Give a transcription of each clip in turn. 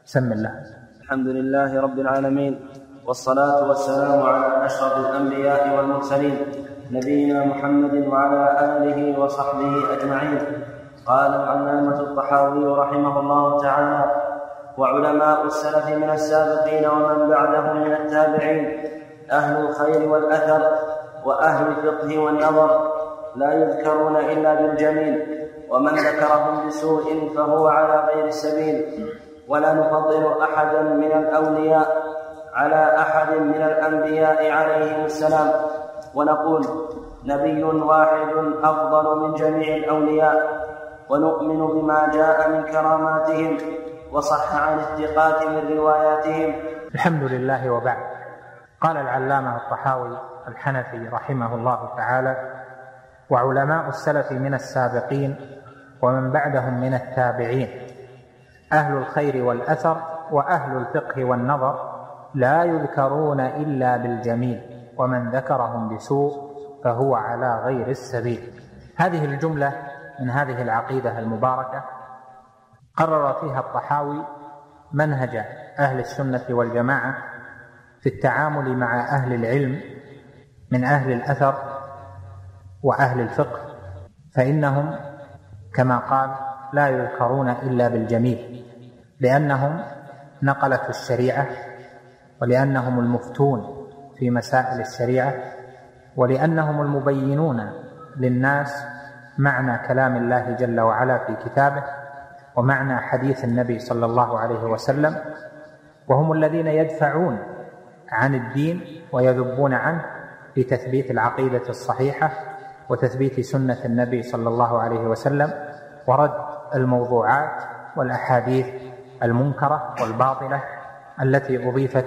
سم الله. الحمد لله رب العالمين، والصلاة والسلام على أشرف الأنبياء والمرسلين نبينا محمد وعلى آله وصحبه أجمعين. قال العلامة الطحاوي رحمه الله تعالى: وعلماء السلف من السابقين ومن بعدهم من التابعين أهل الخير والأثر وأهل الفقه والنظر لا يذكرون إلا بالجميل، ومن ذكرهم بسوء فهو على غير السبيل. ولا نفضل أحدا من الأولياء على أحد من الأنبياء عليهم السلام، ونقول نبي واحد أفضل من جميع الأولياء، ونؤمن بما جاء من كراماتهم وصح عن الثقات من رواياتهم. الحمد لله، وبعد. قال العلامة الطحاوي الحنفي رحمه الله تعالى: وعلماء السلف من السابقين ومن بعدهم من التابعين أهل الخير والأثر وأهل الفقه والنظر لا يذكرون إلا بالجميل، ومن ذكرهم بسوء فهو على غير السبيل. هذه الجملة من هذه العقيدة المباركة قرر فيها الطحاوي منهج أهل السنة والجماعة في التعامل مع أهل العلم من أهل الأثر وأهل الفقه، فإنهم كما قال لا يذكرون إلا بالجميل، لأنهم نقلة الشريعة، ولأنهم المفتون في مسائل الشريعة، ولأنهم المبينون للناس معنى كلام الله جل وعلا في كتابه ومعنى حديث النبي صلى الله عليه وسلم، وهم الذين يدفعون عن الدين ويذبون عنه لتثبيت العقيدة الصحيحة وتثبيت سنة النبي صلى الله عليه وسلم ورد الموضوعات والأحاديث المنكرة والباطلة التي أضيفت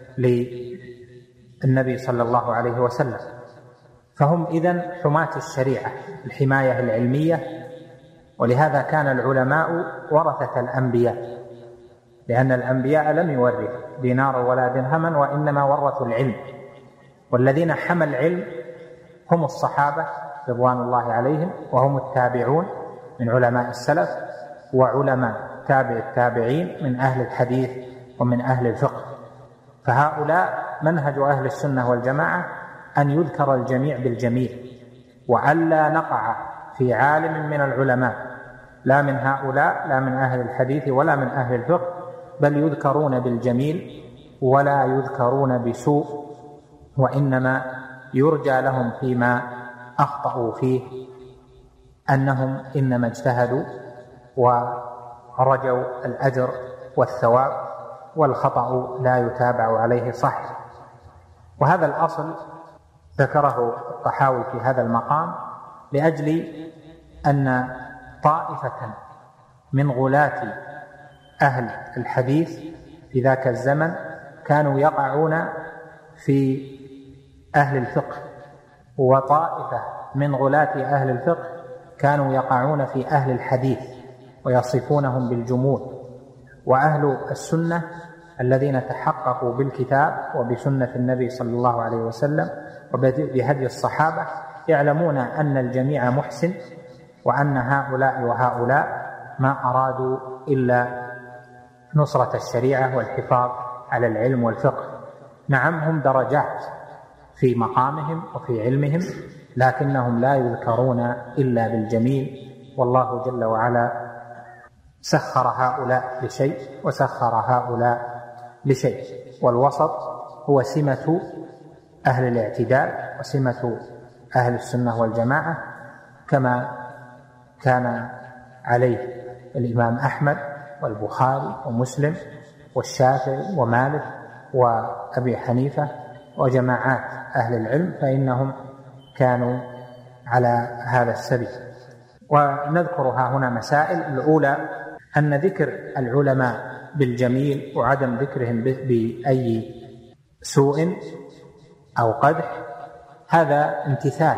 للنبي صلى الله عليه وسلم. فهم إذن حماة الشريعة، الحماية العلمية. ولهذا كان العلماء ورثة الأنبياء، لأن الأنبياء لم يورثوا دينار ولا درهما، وإنما ورثوا العلم. والذين حمى العلم هم الصحابة رضوان الله عليهم، وهم التابعون من علماء السلف، وعلماء تابع التابعين من أهل الحديث ومن أهل الفقه. فهؤلاء منهج أهل السنة والجماعة أن يذكر الجميع بالجميل، وألا نقع في عالم من العلماء لا من هؤلاء لا من أهل الحديث ولا من أهل الفقه، بل يذكرون بالجميل ولا يذكرون بسوء، وإنما يرجى لهم فيما أخطأوا فيه أنهم إنما اجتهدوا ورجوا الأجر والثواب، والخطأ لا يتابع عليه صح. وهذا الأصل ذكره الطحاوي في هذا المقام لأجل أن طائفة من غلاة أهل الحديث في ذاك الزمن كانوا يقعون في أهل الفقه، وطائفة من غلاة أهل الفقه كانوا يقعون في أهل الحديث ويصفونهم بالجمود. وأهل السنة الذين تحققوا بالكتاب وبسنة النبي صلى الله عليه وسلم وبهدي الصحابة يعلمون أن الجميع محسن، وأن هؤلاء وهؤلاء ما أرادوا إلا نصرة الشريعة والحفاظ على العلم والفقه. نعم، هم درجات في مقامهم وفي علمهم، لكنهم لا يذكرون إلا بالجميل. والله جل وعلا سخر هؤلاء لشيء وسخر هؤلاء لشيء، والوسط هو سمة أهل الاعتدال وسمة أهل السنة والجماعة، كما كان عليه الإمام أحمد والبخاري ومسلم والشافعي ومالك وأبي حنيفة وجماعات أهل العلم، فإنهم كانوا على هذا السبيل. ونذكرها هنا مسائل. الأولى أن ذكر العلماء بالجميل وعدم ذكرهم بأي سوء أو قدح هذا امتثال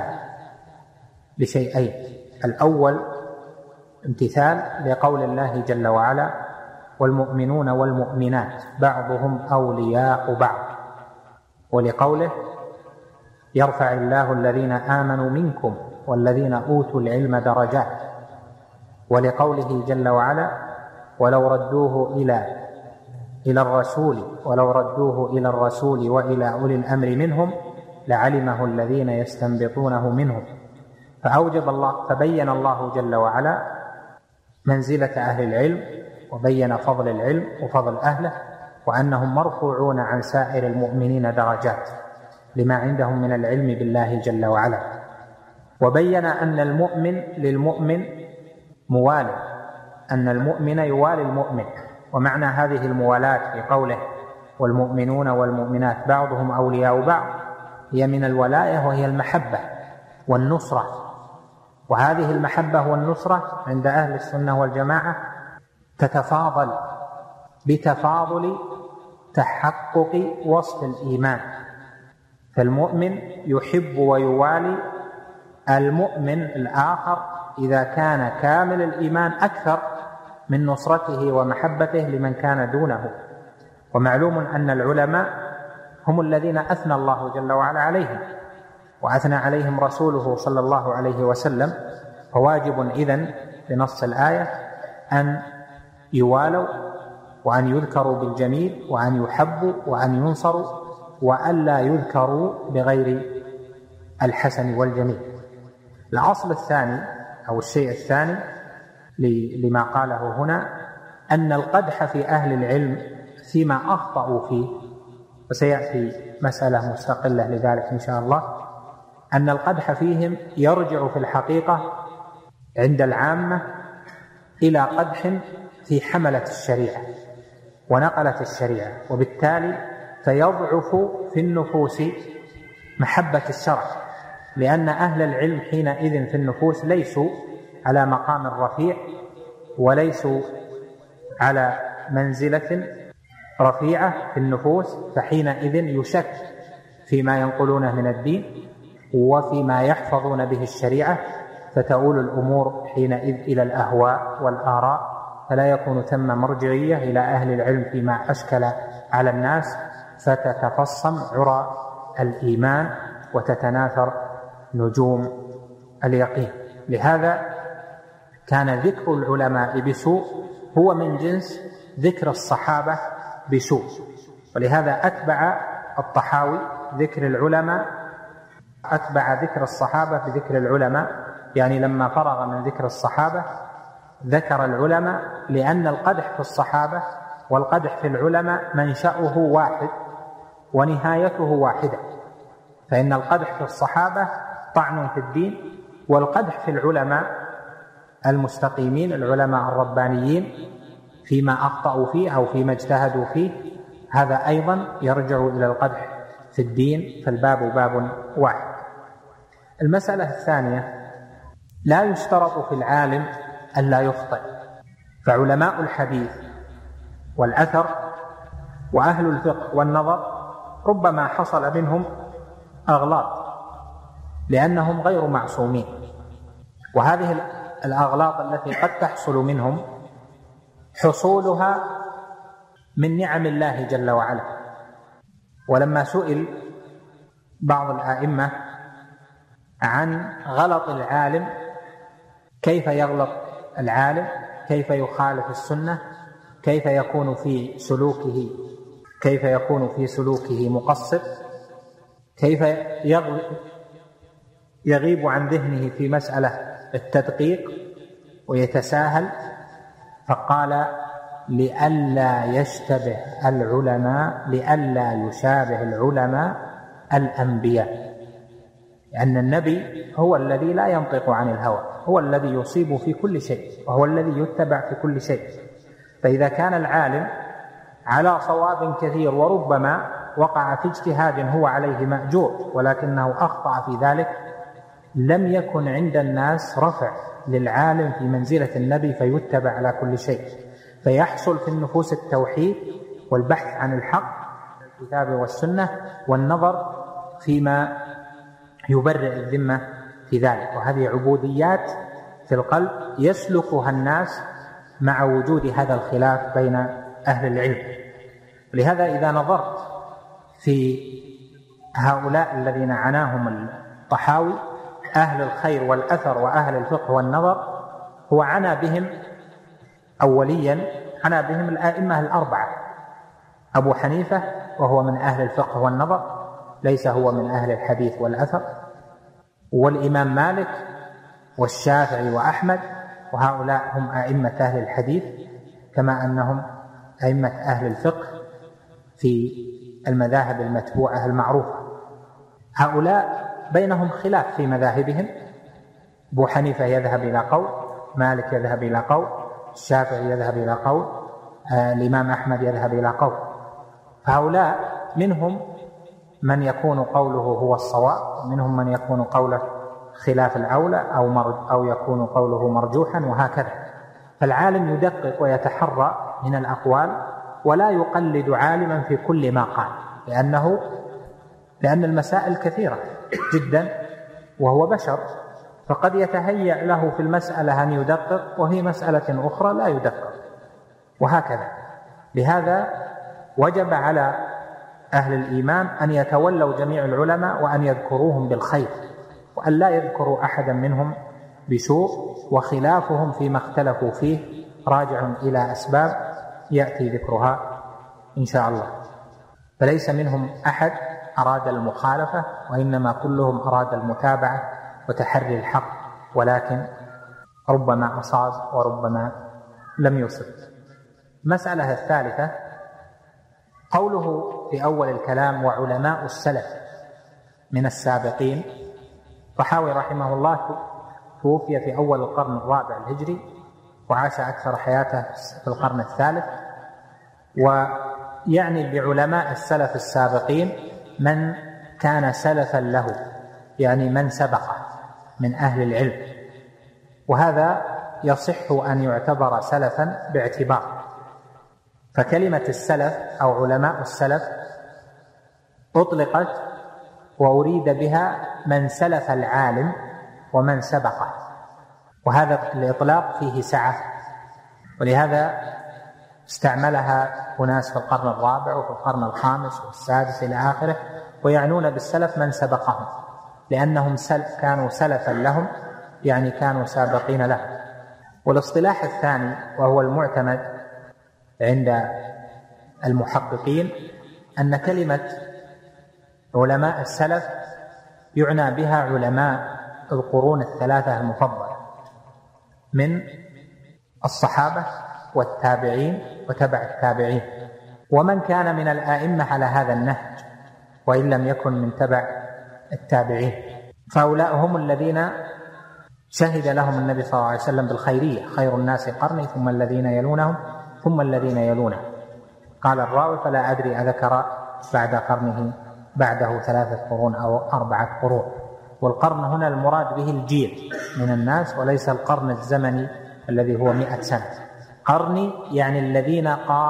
لشيئين. الأول امتثال لقول الله جل وعلا: والمؤمنون والمؤمنات بعضهم أولياء بعض، ولقوله: يرفع الله الذين آمنوا منكم والذين أوتوا العلم درجات، ولقوله جل وعلا: ولو ردوه إلى إلى الرسول ولو ردوه إلى الرسول وإلى أولي الأمر منهم لعلمه الذين يستنبطونه منهم. فبين الله جل وعلا منزلة أهل العلم، وبين فضل العلم وفضل أهله، وأنهم مرفوعون عن سائر المؤمنين درجات لما عندهم من العلم بالله جل وعلا. وبين أن المؤمن للمؤمن موالي، أن المؤمن يوالي المؤمن. ومعنى هذه الموالاة في قوله والمؤمنون والمؤمنات بعضهم أولياء بعض هي من الولاية، وهي المحبة والنصرة. وهذه المحبة والنصرة عند أهل السنة والجماعة تتفاضل بتفاضل تحقق وصف الإيمان، فالمؤمن يحب ويوالي المؤمن الآخر إذا كان كامل الإيمان أكثر من نصرته ومحبته لمن كان دونه. ومعلوم أن العلماء هم الذين أثنى الله جل وعلا عليهم، وأثنى عليهم رسوله صلى الله عليه وسلم، فواجب إذن بنص الآية أن يوالوا وأن يذكروا بالجميل وأن يحبوا وأن ينصروا، وأن لا يذكروا بغير الحسن والجميل. الأصل الثاني أو الشيء الثاني لما قاله هنا أن القدح في أهل العلم فيما أخطأوا فيه، وسيأتي مسألة مستقلة لذلك إن شاء الله، أن القدح فيهم يرجع في الحقيقة عند العامة إلى قدح في حملة الشريعة ونقلة الشريعة، وبالتالي فيضعف في النفوس محبة الشرع، لأن أهل العلم حينئذ في النفوس ليسوا على مقام رفيع وليسوا على منزلة رفيعة في النفوس، فحينئذ يشك فيما ينقلونه من الدين وفيما يحفظون به الشريعة، فتؤول الأمور حينئذ إلى الأهواء والآراء، فلا يكون ثم مرجعية إلى أهل العلم فيما أشكل على الناس، فتتفصم عرى الإيمان وتتناثر نجوم اليقين. لهذا كان ذكر العلماء بسوء هو من جنس ذكر الصحابة بسوء، ولهذا أتبع الطحاوي ذكر العلماء، أتبع ذكر الصحابة بذكر العلماء، يعني لما فرغ من ذكر الصحابة ذكر العلماء، لأن القدح في الصحابة والقدح في العلماء منشأه واحد ونهايته واحدة، فإن القدح في الصحابة طعن في الدين، والقدح في العلماء المستقيمين العلماء الربانيين فيما أخطأوا فيه أو فيما اجتهدوا فيه، هذا أيضا يرجع إلى القدح في الدين، فالباب باب واحد. المسألة الثانية: لا يشترط في العالم ألا يخطئ، فعلماء الحديث والأثر وأهل الفقه والنظر ربما حصل منهم أغلاط لأنهم غير معصومين، وهذه الأغلاط التي قد تحصل منهم حصولها من نعم الله جل وعلا. ولما سئل بعض الآئمة عن غلط العالم، كيف يغلط العالم، كيف يخالف السنة، كيف يكون في سلوكه مقصر، كيف يغيب عن ذهنه في مسألة التدقيق ويتساهل، فقال: لئلا يشابه العلماء الأنبياء، لأن النبي هو الذي لا ينطق عن الهوى، هو الذي يصيب في كل شيء، وهو الذي يتبع في كل شيء. فإذا كان العالم على صواب كثير وربما وقع في اجتهاد هو عليه مأجور ولكنه أخطأ في ذلك، لم يكن عند الناس رفع للعالم في منزلة النبي فيتبع على كل شيء، فيحصل في النفوس التوحيد والبحث عن الحق الكتاب والسنة والنظر فيما يبرئ الذمة في ذلك. وهذه عبوديات في القلب يسلكها الناس مع وجود هذا الخلاف بين أهل العلم. لهذا إذا نظرت في هؤلاء الذين عناهم الطحاوي أهل الخير والأثر وأهل الفقه والنظر، هو عنى بهم أوليا الآئمة الأربعة أبو حنيفة وهو من أهل الفقه والنظر، ليس هو من أهل الحديث والأثر، والإمام مالك والشافعي وأحمد، وهؤلاء هم أئمة أهل الحديث كما أنهم أئمة أهل الفقه في المذاهب المتبوعة المعروفة. هؤلاء بينهم خلاف في مذاهبهم، أبو حنيفة يذهب إلى قول، مالك يذهب إلى قول، الشافعي يذهب إلى قول، الإمام أحمد يذهب إلى قول. فهؤلاء منهم من يكون قوله هو الصواب، ومنهم من يكون قوله خلاف الأولى أو يكون قوله مرجوحا، وهكذا. فالعالم يدقق ويتحرى من الأقوال ولا يقلد عالما في كل ما قال، لأن المسائل كثيرة جدا وهو بشر، فقد يتهيأ له في المسألة أن يدقق وفي مسألة أخرى لا يدقق، وهكذا. لهذا وجب على أهل الإيمان أن يتولوا جميع العلماء وأن يذكروهم بالخير، وأن لا يذكروا أحدا منهم بسوء، وخلافهم فيما اختلفوا فيه راجع إلى أسباب يأتي ذكرها إن شاء الله. فليس منهم أحد أراد المخالفة، وإنما كلهم أراد المتابعة وتحري الحق، ولكن ربما أصاب وربما لم يصب. المسألة الثالثة قوله في أول الكلام وعلماء السلف من السابقين. الطحاوي رحمه الله توفي في أول القرن الرابع الهجري، وعاش أكثر حياته في القرن الثالث. ويعني بعلماء السلف السابقين من كان سلفا له، يعني من سبقه من أهل العلم، وهذا يصح أن يعتبر سلفا باعتبار. فكلمة السلف أو علماء السلف أطلقت وأريد بها من سلف العالم ومن سبقه، وهذا الإطلاق فيه سعة، ولهذا استعملها أناس في القرن الرابع وفي القرن الخامس والسادس إلى آخره، ويعنون بالسلف من سبقهم، لأنهم كانوا سلفا لهم، يعني كانوا سابقين لهم. والاصطلاح الثاني وهو المعتمد عند المحققين أن كلمة علماء السلف يعنى بها علماء القرون الثلاثة المفضلة من الصحابة والتابعين وتبع التابعين، ومن كان من الآئمة على هذا النهج وإن لم يكن من تبع التابعين. فهؤلاء هم الذين شهد لهم النبي صلى الله عليه وسلم بالخيرية: خير الناس قرني ثم الذين يلونهم ثم الذين يلونهم. قال الراوي: فلا أدري أذكر بعد قرنه بعده 3 قرون أو 4 قرون. والقرن هنا المراد به الجيل من الناس، وليس القرن الزمني الذي هو 100 سنة. قرني يعني الذين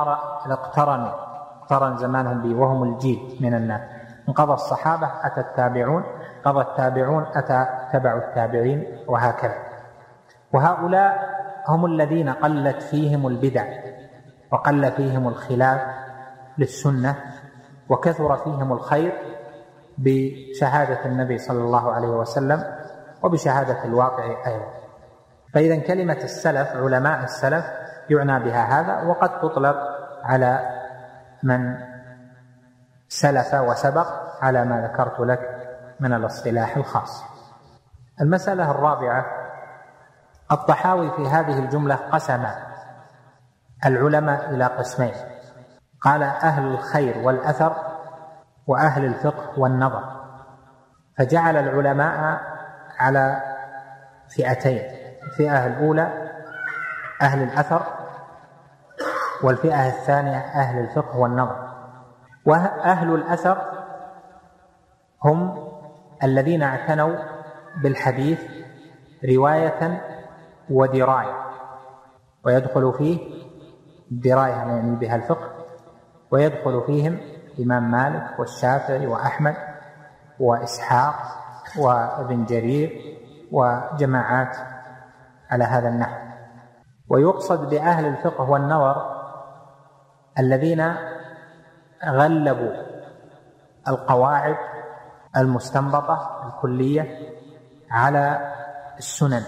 اقترن زمانهم به، وهم الجيل من الناس. انقضى الصحابة أتى التابعون، قضى التابعون أتى تبع التابعين، وهكذا. وهؤلاء هم الذين قلت فيهم البدع وقل فيهم الخلاف للسنة، وكثر فيهم الخير بشهادة النبي صلى الله عليه وسلم وبشهادة الواقع أيضا. فإذا كلمة السلف علماء السلف يعنى بها هذا، وقد تطلق على من سلف وسبق على ما ذكرت لك من الاصطلاح الخاص. المسألة الرابعة: الطحاوي في هذه الجملة قسم العلماء إلى قسمين، قال أهل الخير والأثر وأهل الفقه والنظر، فجعل العلماء على فئتين: الفئة الأولى أهل الأثر، والفئة الثانية أهل الفقه والنظر. وأهل الأثر هم الذين اعتنوا بالحديث رواية ودراية، ويدخل فيه الدراية يعني بها الفقه، ويدخل فيهم الإمام مالك والشافعي وأحمد وإسحاق وابن جرير وجماعات على هذا النحو. ويقصد بأهل الفقه والنظر الذين غلبوا القواعد المستنبطة الكلية على السنن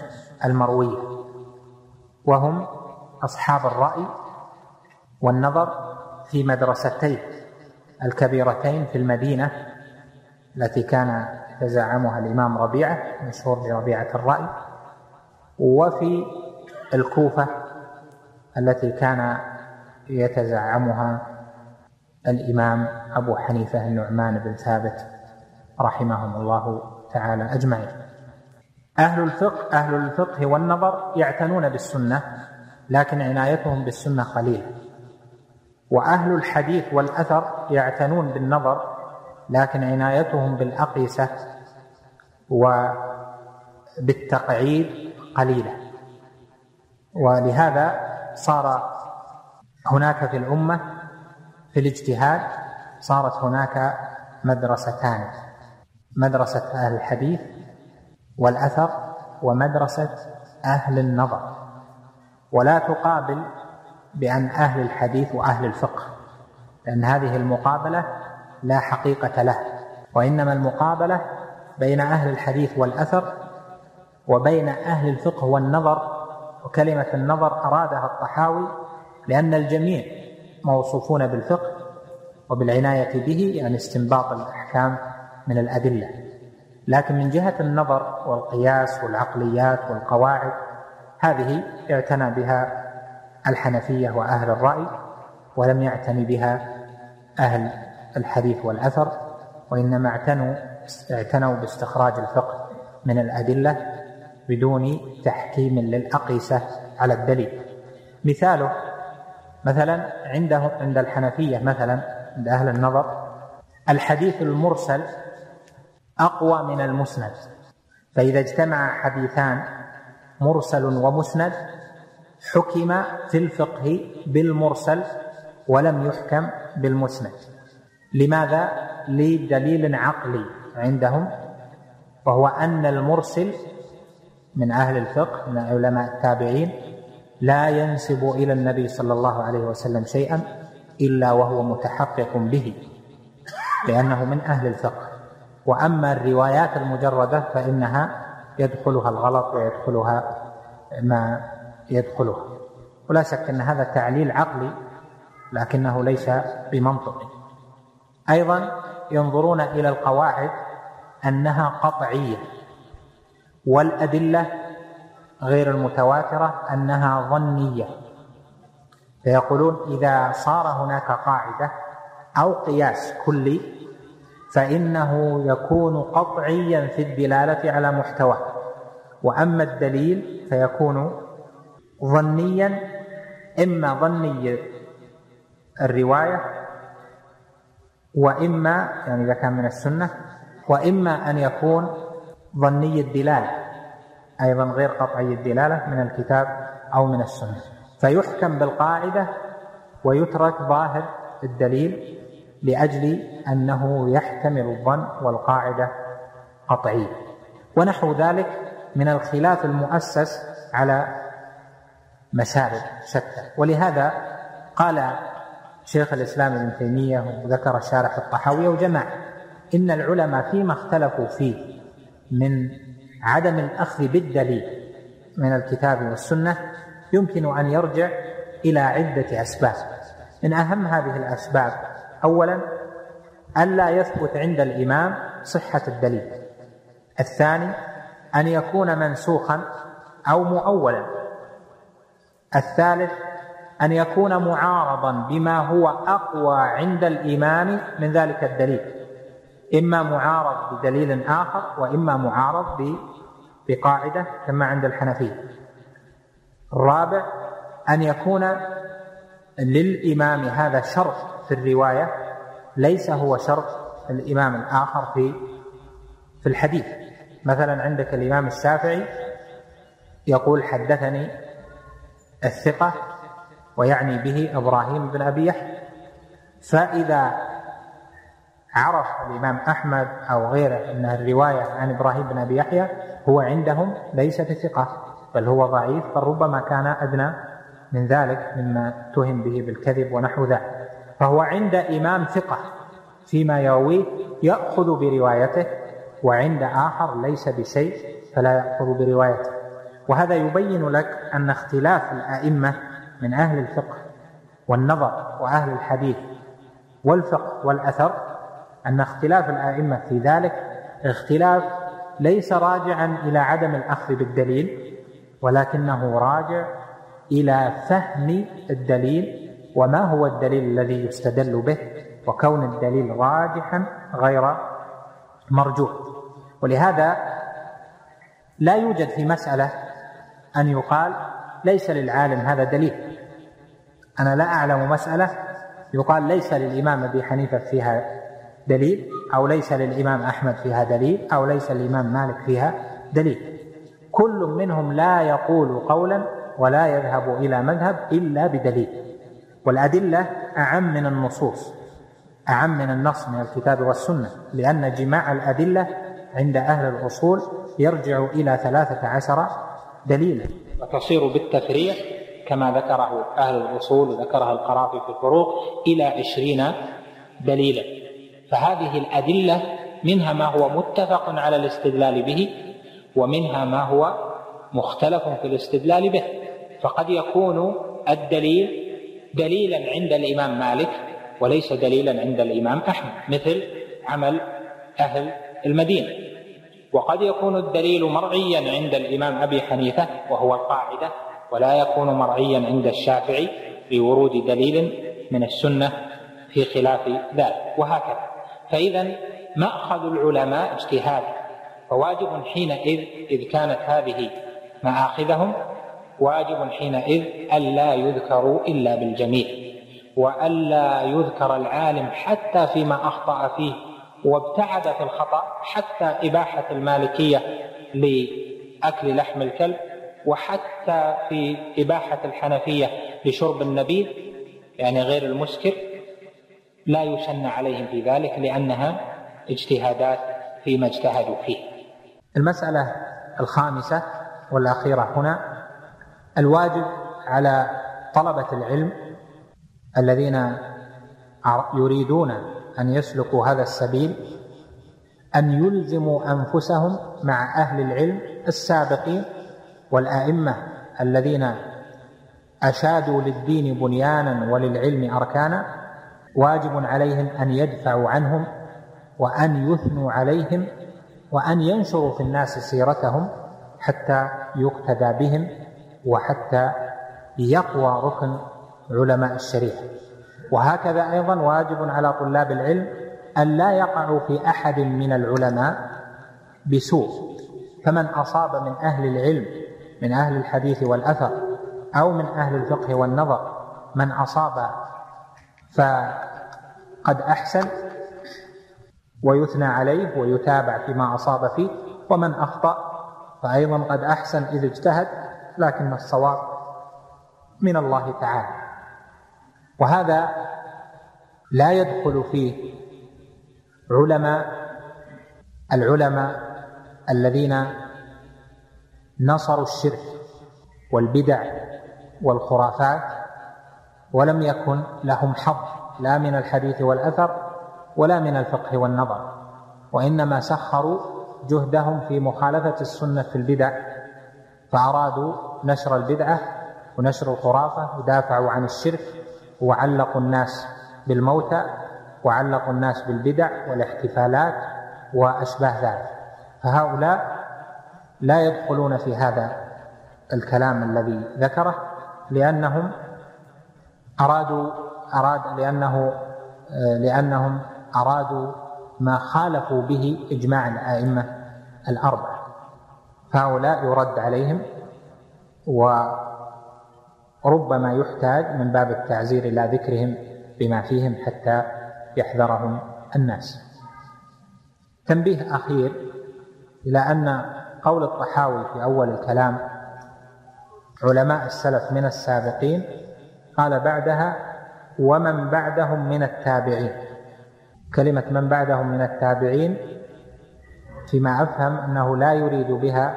المروية، وهم أصحاب الرأي والنظر في مدرستين الكبيرتين في المدينة التي كان يتزعمها الإمام ربيعة مشهور بربيعة الرأي، وفي الكوفة التي كان يتزعمها الإمام أبو حنيفة النعمان بن ثابت رحمهم الله تعالى أجمعين. أهل الفقه والنظر يعتنون بالسنة، لكن عنايتهم بالسنة قليلة. وأهل الحديث والأثر يعتنون بالنظر، لكن عنايتهم بالأقيسة وبالتقعيد قليلة. ولهذا صار هناك في الأمة في الاجتهاد صارت هناك مدرستان: مدرسة أهل الحديث والأثر، ومدرسة أهل النظر. ولا تقابل بأن أهل الحديث وأهل الفقه، لأن هذه المقابلة لا حقيقة له، وإنما المقابلة بين أهل الحديث والأثر وبين أهل الفقه والنظر. وكلمة النظر أرادها الطحاوي لأن الجميع موصوفون بالفقه وبالعناية به، يعني استنباط الأحكام من الأدلة، لكن من جهة النظر والقياس والعقليات والقواعد هذه اعتنى بها الحنفية وأهل الرأي، ولم يعتني بها أهل الحديث والأثر، وإنما اعتنوا باستخراج الفقه من الأدلة بدون تحكيم للأقيسة على الدليل. مثاله مثلا عند الحنفية، مثلا عند أهل النظر، الحديث المرسل أقوى من المسند، فإذا اجتمع حديثان مرسل ومسند حكم في الفقه بالمرسل ولم يحكم بالمسند. لماذا؟ لدليل عقلي عندهم، وهو أن المرسل من أهل الفقه من علماء التابعين لا ينسب إلى النبي صلى الله عليه وسلم شيئا إلا وهو متحقق به، لأنه من أهل الفقه. وأما الروايات المجردة فإنها يدخلها الغلط ويدخلها ما يدخلها. ولا شك أن هذا تعليل عقلي لكنه ليس بمنطقي. أيضا ينظرون إلى القواعد أنها قطعية، والأدلة غير المتواترة أنها ظنية، فيقولون إذا صار هناك قاعدة أو قياس كلي فإنه يكون قطعيا في الدلالة على محتواه، وأما الدليل فيكون ظنيا، إما ظني الرواية وإما يعني إذا كان من السنة، وإما أن يكون ظني الدلالة أيضا غير قطعي الدلالة من الكتاب أو من السنة، فيحكم بالقاعدة ويترك ظاهر الدليل لأجل أنه يحتمل الظن والقاعدة قطعية. ونحو ذلك من الخلاف المؤسس على مسارب شتى. ولهذا قال شيخ الإسلام ابن تيمية وذكر شارح الطحاوي وجماعة إن العلماء فيما اختلفوا فيه من عدم الأخذ بالدليل من الكتاب والسنة يمكن أن يرجع إلى عدة أسباب. من أهم هذه الأسباب أولا ألا يثبت عند الإمام صحة الدليل. الثاني أن يكون منسوخا أو مؤولا. الثالث أن يكون معارضا بما هو أقوى عند الإمام من ذلك الدليل، إما معارض بدليل آخر وإما معارض بقاعدة كما عند الحنفية. الرابع أن يكون للإمام هذا شرط في الرواية ليس هو شرط الإمام الآخر في الحديث. مثلا عندك الإمام الشافعي يقول حدثني الثقة ويعني به إبراهيم بن أبي يحيى، فإذا عرف الإمام أحمد أو غيره أن الرواية عن إبراهيم بن أبي يحيى هو عندهم ليس بثقة بل هو ضعيف، فربما كان أدنى من ذلك مما اتهم به بالكذب ونحو ذلك، فهو عند إمام ثقة فيما يرويه يأخذ بروايته، وعند آخر ليس بشيء فلا يأخذ بروايته. وهذا يبين لك أن اختلاف الأئمة من أهل الفقه والنظر وأهل الحديث والفقه والأثر أن اختلاف الآئمة في ذلك اختلاف ليس راجعا إلى عدم الأخذ بالدليل، ولكنه راجع إلى فهم الدليل وما هو الدليل الذي يستدل به، وكون الدليل راجحا غير مرجوح. ولهذا لا يوجد في مسألة أن يقال ليس للعالم هذا دليل. أنا لا أعلم مسألة يقال ليس للإمام أبي حنيفة فيها دليل، أو ليس للإمام أحمد فيها دليل، أو ليس للإمام مالك فيها دليل. كل منهم لا يقول قولا ولا يذهب إلى مذهب إلا بدليل، والأدلة أعم من النصوص، أعم من النص من الكتاب والسنة، لأن جماع الأدلة عند أهل الأصول يرجع إلى 13 دليلا، وتصير بالتفريع كما ذكره أهل الأصول وذكرها القرافي في الفروق إلى 20 دليلا. فهذه الأدلة منها ما هو متفق على الاستدلال به، ومنها ما هو مختلف في الاستدلال به. فقد يكون الدليل دليلا عند الإمام مالك وليس دليلا عند الإمام أحمد، مثل عمل أهل المدينة. وقد يكون الدليل مرعيا عند الإمام أبي حنيفة وهو القاعدة، ولا يكون مرعيا عند الشافعي بورود دليل من السنة في خلاف ذلك، وهكذا. فإذا مأخذ العلماء اجتهاد، فواجب حينئذ إذ كانت هذه مآخذهم واجب حينئذ ألا يذكروا إلا بالجميل، وألا يذكر العالم حتى فيما أخطأ فيه وابتعد في الخطأ، حتى إباحة المالكية لأكل لحم الكلب، وحتى في إباحة الحنفية لشرب النبيذ يعني غير المسكر، لا يشن عليهم في ذلك لأنها اجتهادات فيما اجتهدوا فيه. المسألة الخامسة والأخيرة هنا، الواجب على طلبة العلم الذين يريدون أن يسلكوا هذا السبيل أن يلزموا أنفسهم مع أهل العلم السابقين والآئمة الذين أشادوا للدين بنيانا وللعلم أركانا. واجب عليهم أن يدفعوا عنهم وأن يثنوا عليهم وأن ينشروا في الناس سيرتهم حتى يقتدى بهم، وحتى يقوى ركن علماء الشريعة. وهكذا أيضا واجب على طلاب العلم أن لا يقعوا في أحد من العلماء بسوء. فمن أصاب من أهل العلم من أهل الحديث والأثر أو من أهل الفقه والنظر من أصاب فقد أحسن ويثنى عليه ويتابع فيما أصاب فيه، ومن أخطأ فأيضا قد أحسن إذ اجتهد، لكن الصواب من الله تعالى. وهذا لا يدخل فيه العلماء الذين نصروا الشرك والبدع والخرافات ولم يكن لهم حظ لا من الحديث والأثر ولا من الفقه والنظر، وإنما سخروا جهدهم في مخالفة السنة في البدع، فأرادوا نشر البدعة ونشر الخرافة، ودافعوا عن الشرك وعلقوا الناس بالموتى وعلقوا الناس بالبدع والاحتفالات وأشباه ذلك. فهؤلاء لا يدخلون في هذا الكلام الذي ذكره، لأنهم أرادوا ما خالفوا به إجماع الآئمة الأربعة. فهؤلاء يرد عليهم، وربما يحتاج من باب التعزير إلى ذكرهم بما فيهم حتى يحذرهم الناس. تنبيه أخير إلى أن قول الطحاوي في أول الكلام علماء السلف من السابقين، قال بعدها ومن بعدهم من التابعين. كلمة من بعدهم من التابعين فيما أفهم أنه لا يريد بها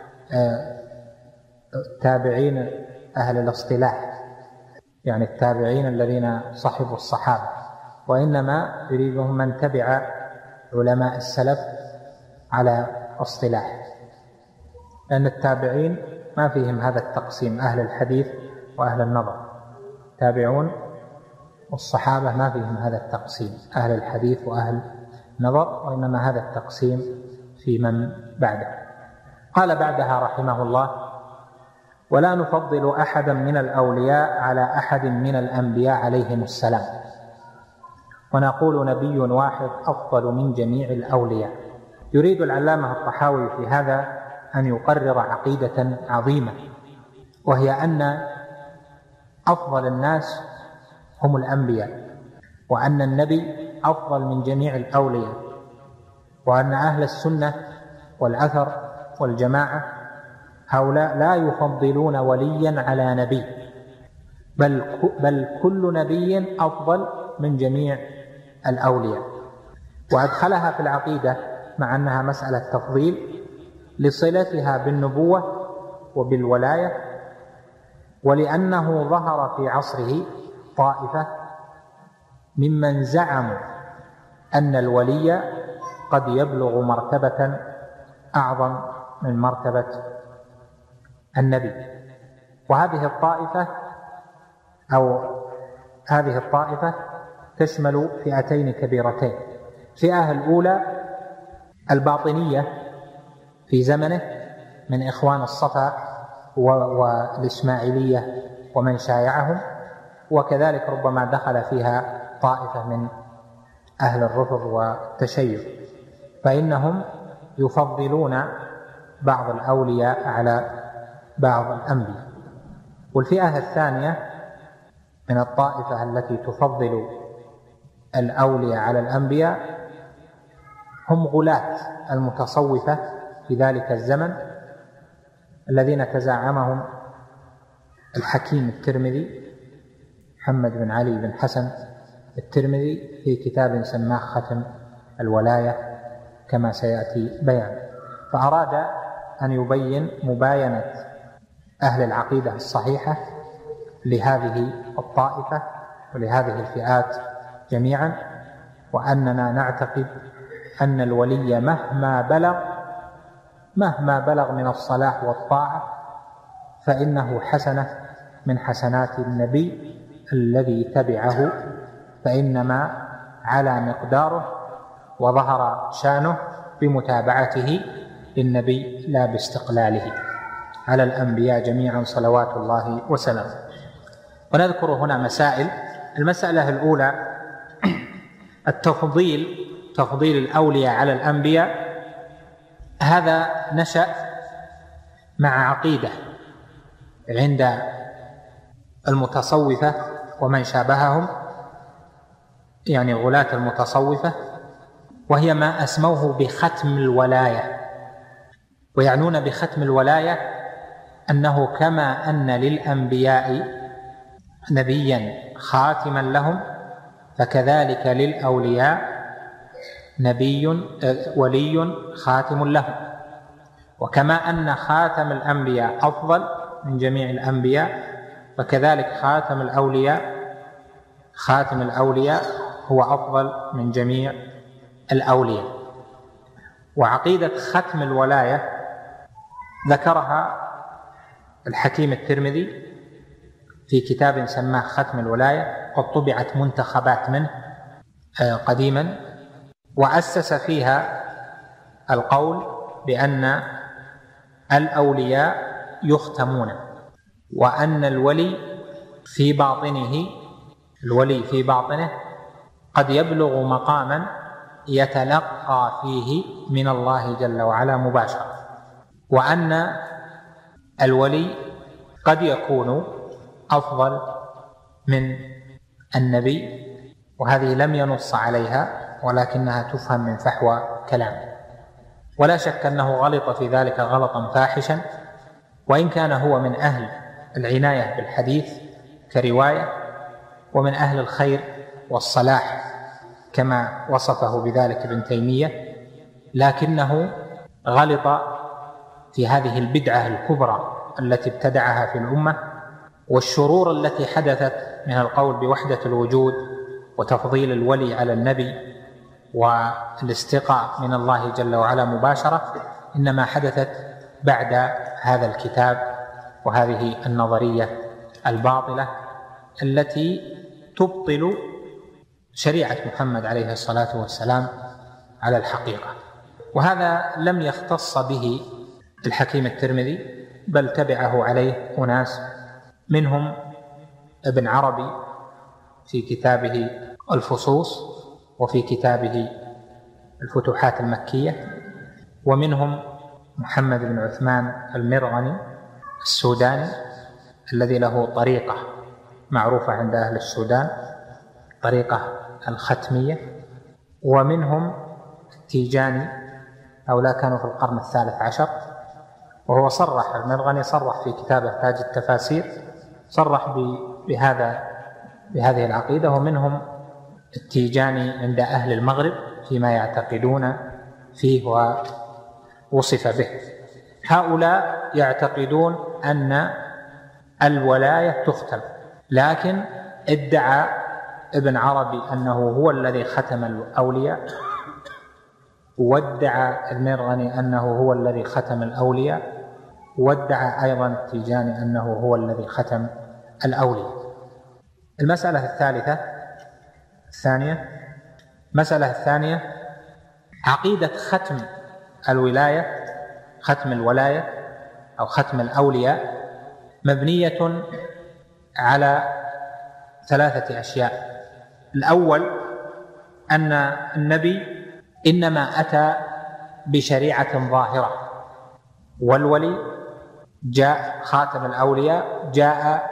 تابعين أهل الاصطلاح، يعني التابعين الذين صحبوا الصحابة، وإنما يريدهم من تبع علماء السلف على اصطلاح، لأن التابعين ما فيهم هذا التقسيم، أهل الحديث وأهل النظر. تابعون والصحابة ما فيهم هذا التقسيم، أهل الحديث وأهل النظر، وإنما هذا التقسيم في من بعده. قال بعدها رحمه الله: ولا نفضل أحدا من الأولياء على أحد من الأنبياء عليهم السلام، ونقول نبي واحد أفضل من جميع الأولياء. يريد العلامة الطحاوي في هذا أن يقرر عقيدة عظيمة، وهي أن أفضل الناس هم الأنبياء، وأن النبي أفضل من جميع الأولياء، وأن أهل السنة والأثر والجماعة هؤلاء لا يفضلون وليا على نبي، بل كل نبي أفضل من جميع الأولياء. وأدخلها في العقيدة مع أنها مسألة تفضيل لصلتها بالنبوة وبالولاية، ولأنه ظهر في عصره طائفة ممن زعموا أن الولي قد يبلغ مرتبة أعظم من مرتبة النبي. وهذه الطائفة تشمل فئتين كبيرتين. الفئة الأولى الباطنية في زمنه من إخوان الصفا والإسماعيلية ومن شايعهم، وكذلك ربما دخل فيها طائفة من أهل الرفض والتشيع، فإنهم يفضلون بعض الأولياء على بعض الأنبياء. والفئة الثانية من الطائفة التي تفضل الأولياء على الأنبياء هم غلاة المتصوفة في ذلك الزمن، الذين تزعمهم الحكيم الترمذي محمد بن علي بن حسن الترمذي في كتاب سماه ختم الولاية كما سيأتي بيان. فأراد أن يبين مباينة أهل العقيدة الصحيحة لهذه الطائفة ولهذه الفئات جميعا، وأننا نعتقد أن الولي مهما بلغ من الصلاح والطاعة فإنه حسنة من حسنات النبي الذي تبعه، فإنما على مقداره وظهر شانه بمتابعته للنبي لا باستقلاله، على الأنبياء جميعا صلوات الله وسلامه. ونذكر هنا مسائل. المسألة الأولى تفضيل الأولياء على الأنبياء. هذا نشأ مع عقيدة عند المتصوفة ومن شابههم، يعني غلاة المتصوفة، وهي ما أسموه بختم الولاية. ويعنون بختم الولاية أنه كما أن للأنبياء نبيا خاتما لهم، فكذلك للأولياء ولي خاتم لهم. وكما أن خاتم الأنبياء أفضل من جميع الأنبياء، فكذلك خاتم الأولياء هو أفضل من جميع الأولياء. وعقيدة ختم الولاية ذكرها الحكيم الترمذي في كتاب سماه ختم الولاية، قد طبعت منتخبات منه قديما، وأسس فيها القول بأن الأولياء يختمون، وأن الولي في باطنه قد يبلغ مقاما يتلقى فيه من الله جل وعلا مباشرة، وأن الولي قد يكون أفضل من النبي. وهذه لم ينص عليها ولكنها تفهم من فحوى كلامه. ولا شك أنه غلط في ذلك غلطا فاحشا، وإن كان هو من أهل العناية بالحديث كرواية، ومن أهل الخير والصلاح كما وصفه بذلك ابن تيمية، لكنه غلط في هذه البدعة الكبرى التي ابتدعها في الأمة، والشرور التي حدثت من القول بوحدة الوجود وتفضيل الولي على النبي والاستقاء من الله جل وعلا مباشرة، إنما حدثت بعد هذا الكتاب وهذه النظرية الباطلة التي تبطل شريعة محمد عليه الصلاة والسلام على الحقيقة. وهذا لم يختص به الحكيم الترمذي، بل تبعه عليه أناس، منهم ابن عربي في كتابه الفصوص وفي كتابه الفتوحات المكية، ومنهم محمد بن عثمان المرغني السوداني الذي له طريقة معروفة عند أهل السودان، طريقة الختمية، ومنهم التيجاني، هؤلاء كانوا في القرن الثالث عشر، وهو صرح المرغني صرح في كتابه تاج التفاسير، صرح بهذه العقيدة. ومنهم التيجاني عند أهل المغرب فيما يعتقدون فيه ووصف به. هؤلاء يعتقدون أن الولاية تختم، لكن ادعى ابن عربي أنه هو الذي ختم الأولياء، وادعى المرغني أنه هو الذي ختم الأولياء، وادعى أيضا التيجاني أنه هو الذي ختم الأولياء. المسألة الثانية عقيدة ختم الولاية، ختم الولاية أو ختم الأولياء، مبنية على 3 أشياء. الأول أن النبي إنما أتى بشريعة ظاهرة، والولي جاء خاتم الأولياء جاء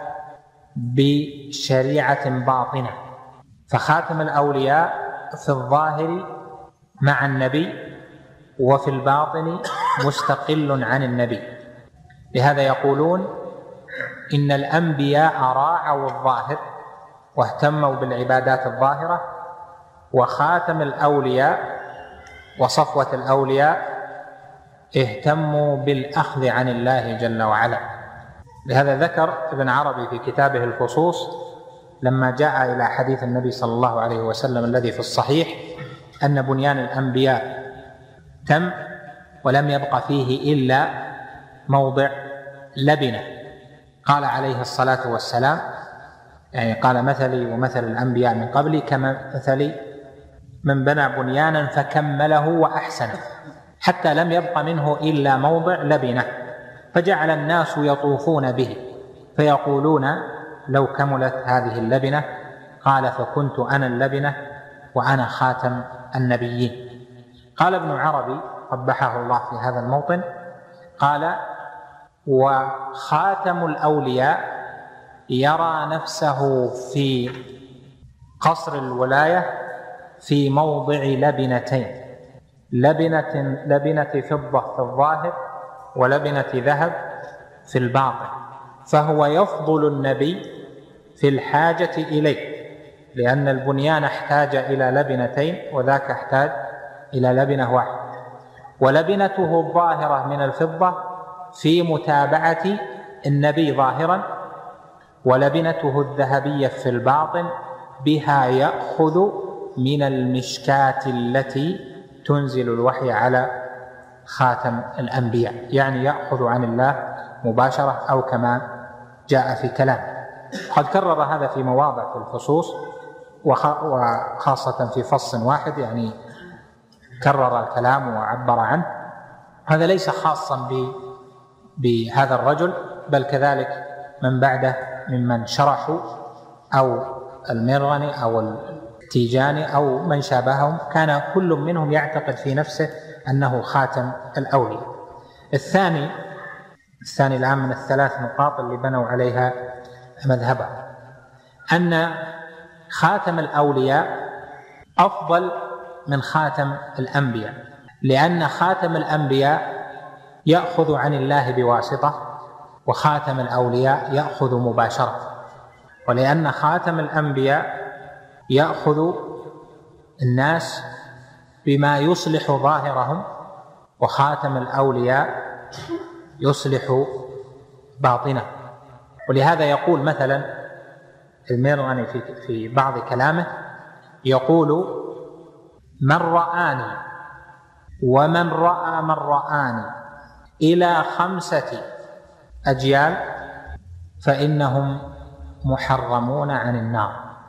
بشريعة باطنة، فخاتم الأولياء في الظاهر مع النبي وفي الباطن مستقل عن النبي. لهذا يقولون إن الأنبياء راعوا الظاهر واهتموا بالعبادات الظاهرة، وخاتم الأولياء وصفوة الأولياء اهتموا بالأخذ عن الله جل وعلا. لهذا ذكر ابن عربي في كتابه الفصوص لما جاء إلى حديث النبي صلى الله عليه وسلم الذي في الصحيح أن بنيان الأنبياء تم ولم يبق فيه إلا موضع لبنة، قال عليه الصلاة والسلام، يعني قال مثلي ومثل الأنبياء من قبلي كمثل من بنى بنيانا فكمله وأحسنه، حتى لم يبق منه إلا موضع لبنة، فجعل الناس يطوفون به فيقولون لو كملت هذه اللبنة، قال فكنت أنا اللبنة وأنا خاتم النبيين. قال ابن عربي قبحه الله في هذا الموطن، قال وخاتم الأولياء يرى نفسه في قصر الولاية في موضع لبنتين، لبنة فضة في الظاهر ولبنة ذهب في الباطن، فهو يفضل النبي في الحاجة إليه، لأن البنيان احتاج إلى لبنتين وذاك احتاج إلى لبنة واحدة، ولبنته الظاهرة من الفضة في متابعة النبي ظاهرا، ولبنته الذهبية في الباطن بها يأخذ من المشكاة التي تنزل الوحي على خاتم الأنبياء، يعني يأخذ عن الله مباشرة أو كما جاء في كلام. قد كرر هذا في مواضع في الفصوص، وخاصة في فصل واحد يعني كرر الكلام وعبر عنه. هذا ليس خاصا بهذا الرجل، بل كذلك من بعده ممن شرحوا أو المرغني أو التيجاني أو من شابههم، كان كل منهم يعتقد في نفسه أنه خاتم الأولياء. الثاني الآن من ال3 نقاط اللي بنوا عليها مذهبه، أن خاتم الأولياء أفضل من خاتم الأنبياء، لأن خاتم الأنبياء يأخذ عن الله بواسطة، وخاتم الأولياء يأخذ مباشرة، ولأن خاتم الأنبياء يأخذ الناس بما يصلح ظاهرهم، وخاتم الأولياء يصلح باطنه. ولهذا يقول مثلا المرغني في بعض كلامه، يقول من رآني ومن رأى من رآني إلى 5 أجيال فإنهم محرمون عن النار.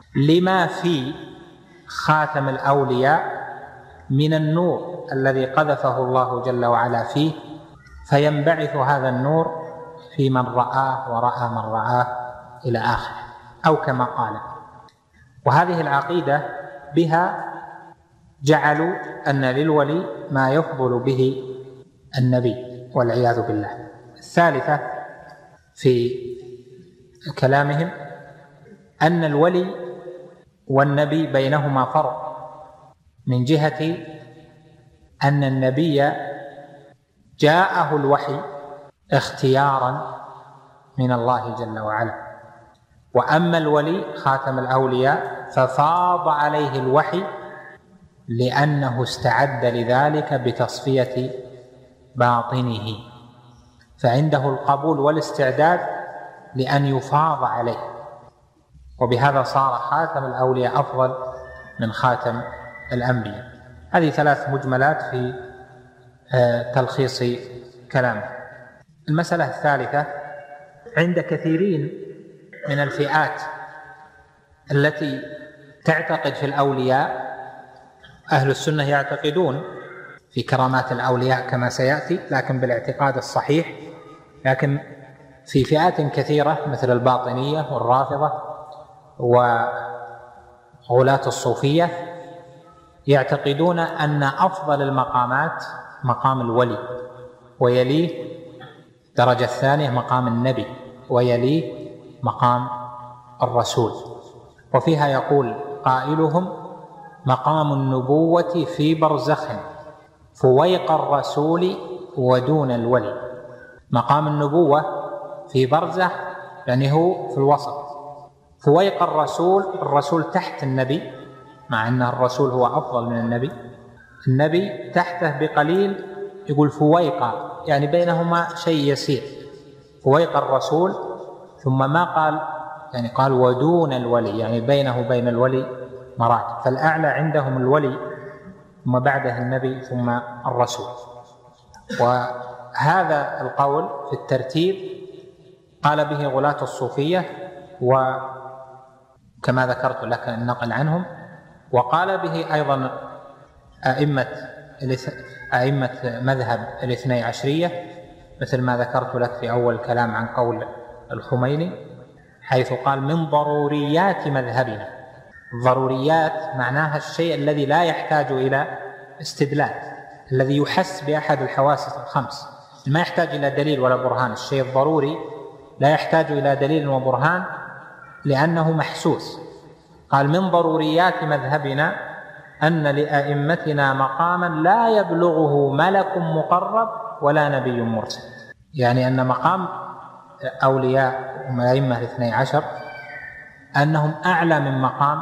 لما في خاتم الأولياء من النور الذي قذفه الله جل وعلا فيه، فينبعث هذا النور في من رآه ورأى من رآه إلى آخره، أو كما قال. وهذه العقيدة بها جعلوا أن للولي ما يفضل به النبي والعياذ بالله. الثالثة في كلامهم أن الولي والنبي بينهما فرق، من جهة أن النبي جاءه الوحي اختيارا من الله جل وعلا، وأما الولي خاتم الأولياء ففاض عليه الوحي لأنه استعد لذلك بتصفية باطنه، فعنده القبول والاستعداد لأن يفاض عليه، وبهذا صار خاتم الأولياء أفضل من خاتم الأنبياء. هذه 3 مجملات في تلخيص كلامه. المسألة الثالثة: عند كثيرين من الفئات التي تعتقد في الأولياء، أهل السنة يعتقدون في كرامات الأولياء كما سيأتي لكن بالاعتقاد الصحيح، لكن في فئات كثيرة مثل الباطنية والرافضة وغلاة الصوفية يعتقدون أن أفضل المقامات مقام الولي، ويليه الدرجة الثانية مقام النبي، ويليه مقام الرسول. وفيها يقول قائلهم: مقام النبوة في برزخ فويق الرسول ودون الولي. مقام النبوة في برزخ يعني هو في الوسط، فويق الرسول تحت النبي، مع أن الرسول هو أفضل من النبي تحته بقليل، يقول فويق يعني بينهما شيء يسير، فويق الرسول، ثم ما قال يعني قال ودون الولي، يعني بينه وبين الولي مراتب، فالأعلى عندهم الولي ثم بعده النبي ثم الرسول. وهذا القول في الترتيب قال به غلاة الصوفية، وكما ذكرت لك النقل عنهم، وقال به أيضا أئمة مذهب الاثني عشرية، مثل ما ذكرت لك في أول كلام عن قول الخميني، حيث قال: من ضروريات مذهبنا. الضروريات معناها الشيء الذي لا يحتاج إلى استدلال، الذي يحس بأحد الحواس الخمس، ما يحتاج إلى دليل ولا برهان. الشيء الضروري لا يحتاج إلى دليل وبرهان لأنه محسوس. قال: من ضروريات مذهبنا أن لأئمتنا مقاما لا يبلغه ملك مقرب ولا نبي مرسل، يعني أن مقام أولياء الأئمة الاثني عشر أنهم أعلى من مقام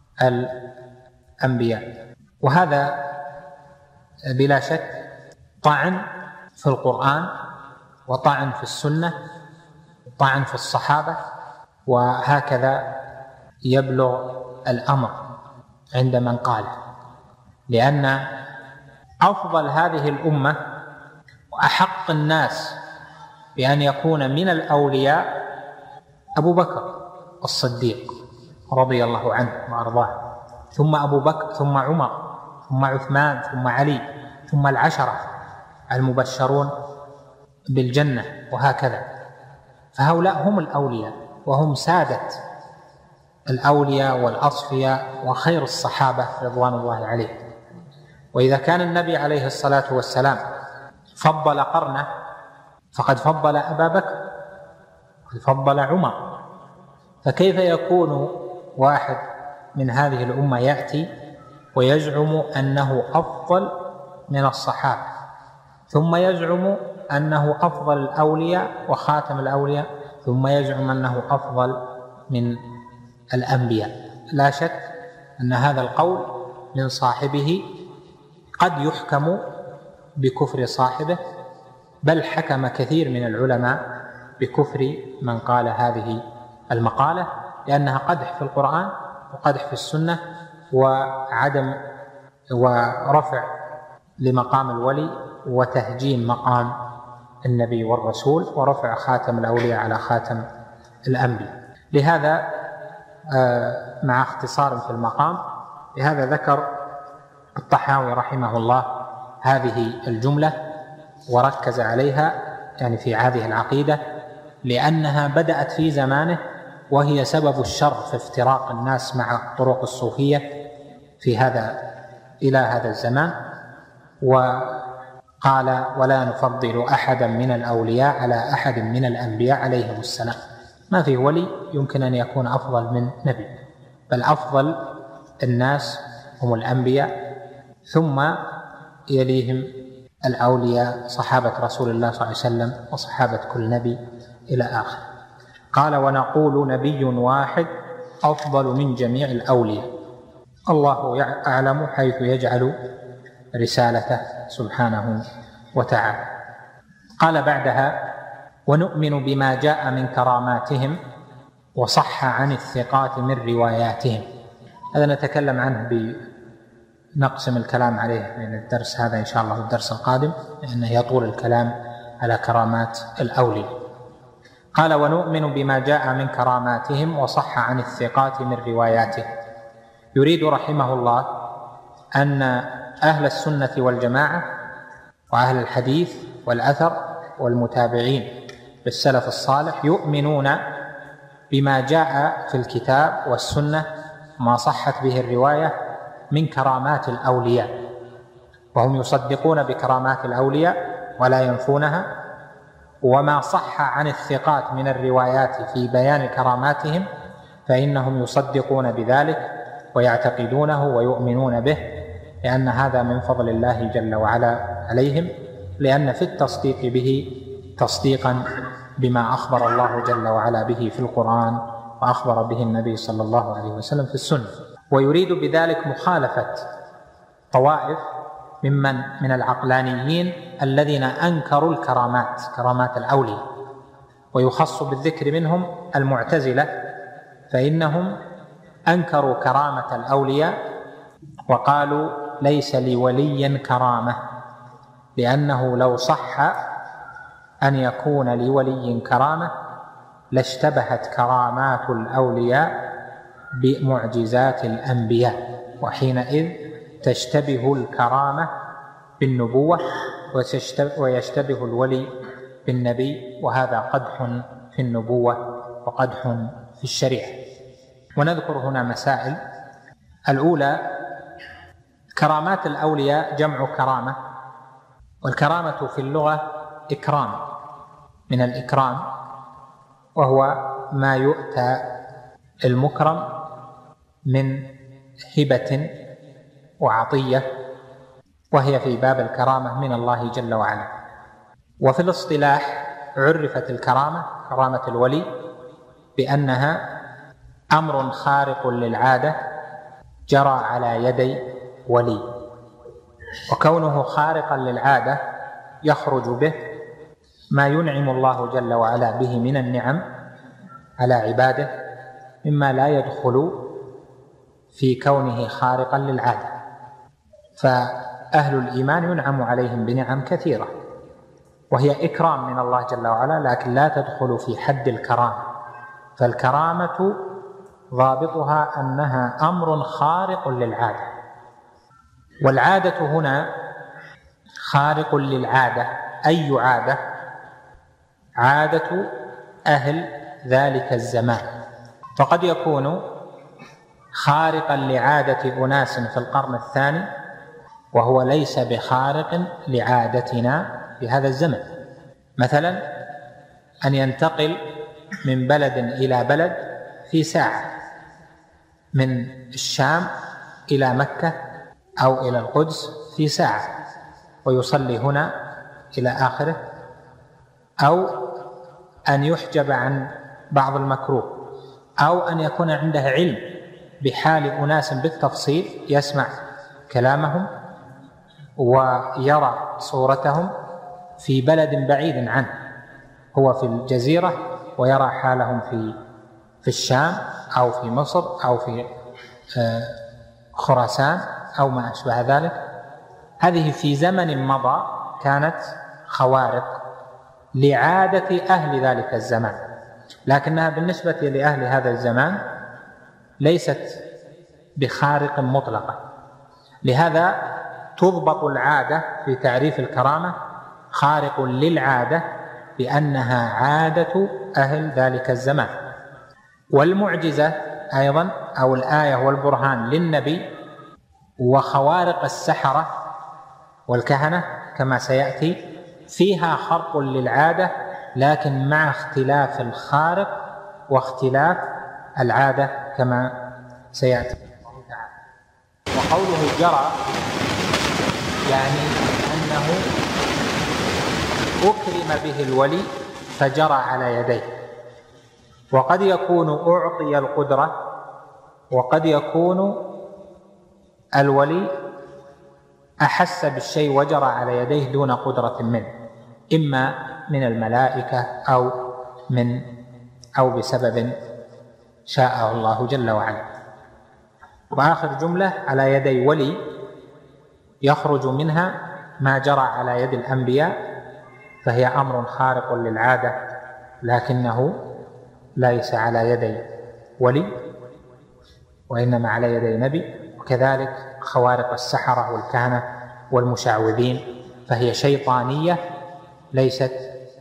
الأنبياء. وهذا بلا شك طعن في القرآن، وطعن في السنة، وطعن في الصحابة، وهكذا يبلغ الأمر عند من قال، لأن أفضل هذه الأمة وأحق الناس بأن يكون من الأولياء أبو بكر الصديق رضي الله عنه وأرضاه، ثم أبو بكر، ثم عمر، ثم عثمان، ثم علي، ثم العشرة المبشرون بالجنة، وهكذا. فهؤلاء هم الأولياء، وهم سادة الأولياء والأصفياء وخير الصحابة رضوان الله عليهم. وإذا كان النبي عليه الصلاة والسلام فضل قرنه فقد فضل أبا بكر، قد فضل عمر، فكيف يكون واحد من هذه الأمة يأتي ويزعم أنه أفضل من الصحابة، ثم يزعم أنه أفضل الأولياء وخاتم الأولياء، ثم يزعم أنه أفضل من الأنبياء؟ لا شك أن هذا القول من صاحبه قد يحكم بكفر صاحبه، بل حكم كثير من العلماء بكفر من قال هذه المقالة، لأنها قدح في القرآن وقدح في السنة وعدم ورفع لمقام الولي وتهجين مقام النبي والرسول ورفع خاتم الأولياء على خاتم الأنبياء. لهذا مع اختصار في المقام. لهذا ذكر الطحاوي رحمه الله هذه الجملة وركز عليها يعني في هذه العقيدة، لأنها بدأت في زمانه وهي سبب الشر في افتراق الناس مع طرق الصوفية إلى هذا الزمان. وقال: ولا نفضل أحدا من الأولياء على أحد من الأنبياء عليهم السلام. ما في ولي يمكن أن يكون أفضل من نبي، بل أفضل الناس هم الأنبياء، ثم يليهم الأولياء صحابة رسول الله صلى الله عليه وسلم وصحابة كل نبي إلى آخر. قال: ونقول نبي واحد أفضل من جميع الأولياء، الله أعلم حيث يجعل رسالته سبحانه وتعالى. قال بعدها: ونؤمن بما جاء من كراماتهم وصح عن الثقات من رواياتهم. هذا نتكلم عنه نقسم الكلام عليه من الدرس هذا إن شاء الله الدرس القادم، لأنه يطول الكلام على كرامات الأولياء. قال: ونؤمن بما جاء من كراماتهم وصح عن الثقات من رواياتهم. يريد رحمه الله أن أهل السنة والجماعة وأهل الحديث والأثر والمتابعين بالسلف الصالح يؤمنون بما جاء في الكتاب والسنة ما صحت به الرواية من كرامات الأولياء، وهم يصدقون بكرامات الأولياء ولا ينفونها، وما صح عن الثقات من الروايات في بيان كراماتهم فإنهم يصدقون بذلك ويعتقدونه ويؤمنون به، لأن هذا من فضل الله جل وعلا عليهم، لأن في التصديق به تصديقا بما أخبر الله جل وعلا به في القرآن وأخبر به النبي صلى الله عليه وسلم في السنة. ويريد بذلك مخالفة طوائف من العقلانيين الذين أنكروا كرامات الأولياء، ويخص بالذكر منهم المعتزلة، فإنهم أنكروا كرامة الأولياء وقالوا: ليس لولي كرامة، لأنه لو صح أن يكون لولي كرامة لاشتبهت كرامات الأولياء بمعجزات الأنبياء، وحينئذ تشتبه الكرامة بالنبوة ويشتبه الولي بالنبي، وهذا قدح في النبوة وقدح في الشريعة. ونذكر هنا مسائل. الأولى: كرامات الأولياء جمع كرامة، والكرامة في اللغة إكرام، من الإكرام، وهو ما يؤتى المكرم من هبة وعطية، وهي في باب الكرامة من الله جل وعلا. وفي الاصطلاح عرفت الكرامة، كرامة الولي، بأنها أمر خارق للعادة جرى على يدي ولي، وكونه خارقا للعادة يخرج به ما ينعم الله جل وعلا به من النعم على عباده، مما لا يدخل في كونه خارقا للعادة. فأهل الإيمان ينعم عليهم بنعم كثيرة وهي إكرام من الله جل وعلا، لكن لا تدخل في حد الكرامة. فالكرامة ضابطها أنها أمر خارق للعادة، والعادة هنا خارق للعادة. أي عادة؟ عادة أهل ذلك الزمان. فقد يكون خارقا لعادة أناس في القرن الثاني وهو ليس بخارق لعادتنا في هذا الزمن. مثلا أن ينتقل من بلد إلى بلد في ساعة، من الشام إلى مكة أو إلى القدس في ساعة، ويصلي هنا إلى آخره، أو أن يحجب عن بعض المكروه، أو أن يكون عنده علم بحال أناس بالتفصيل، يسمع كلامهم ويرى صورتهم في بلد بعيد عنه، هو في الجزيرة ويرى حالهم في الشام أو في مصر أو في خراسان أو ما أشبه ذلك. هذه في زمن مضى كانت خوارق لعادة أهل ذلك الزمان، لكنها بالنسبة لأهل هذا الزمان ليست بخارق مطلقة. لهذا تضبط العادة في تعريف الكرامة خارق للعادة بأنها عادة أهل ذلك الزمان. والمعجزة أيضا أو الآية والبرهان للنبي وخوارق السحرة والكهنة كما سيأتي فيها خرق للعادة، لكن مع اختلاف الخارق واختلاف العادة كما سيأتي. وقوله جرى يعني أنه أكرم به الولي فجرى على يديه. وقد يكون أعطي القدرة، وقد يكون الولي أحس بالشيء وجرى على يديه دون قدرة منه، إما من الملائكة أو بسبب شاءه الله جل وعلا. وآخر جملة على يدي ولي يخرج منها ما جرى على يد الأنبياء، فهي أمر خارق للعادة لكنه ليس على يدي ولي وإنما على يدي نبي. وكذلك خوارق السحرة والكهنة والمشعوذين فهي شيطانية ليست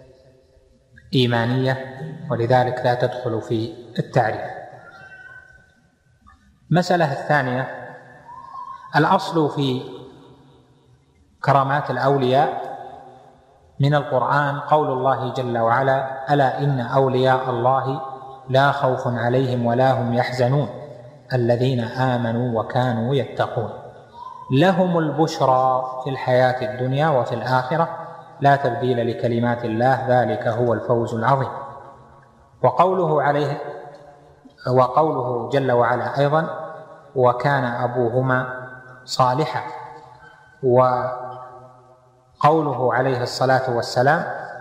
إيمانية، ولذلك لا تدخل في التعريف. المسألة الثانية: الأصل في كرامات الأولياء من القرآن قول الله جل وعلا: ألا إن أولياء الله لا خوف عليهم ولا هم يحزنون الذين آمنوا وكانوا يتقون لهم البشرى في الحياة الدنيا وفي الآخرة لا تبديل لكلمات الله ذلك هو الفوز العظيم. وقوله جل وعلا أيضا: وكان أبوهما صالحا. وقوله عليه الصلاة والسلام: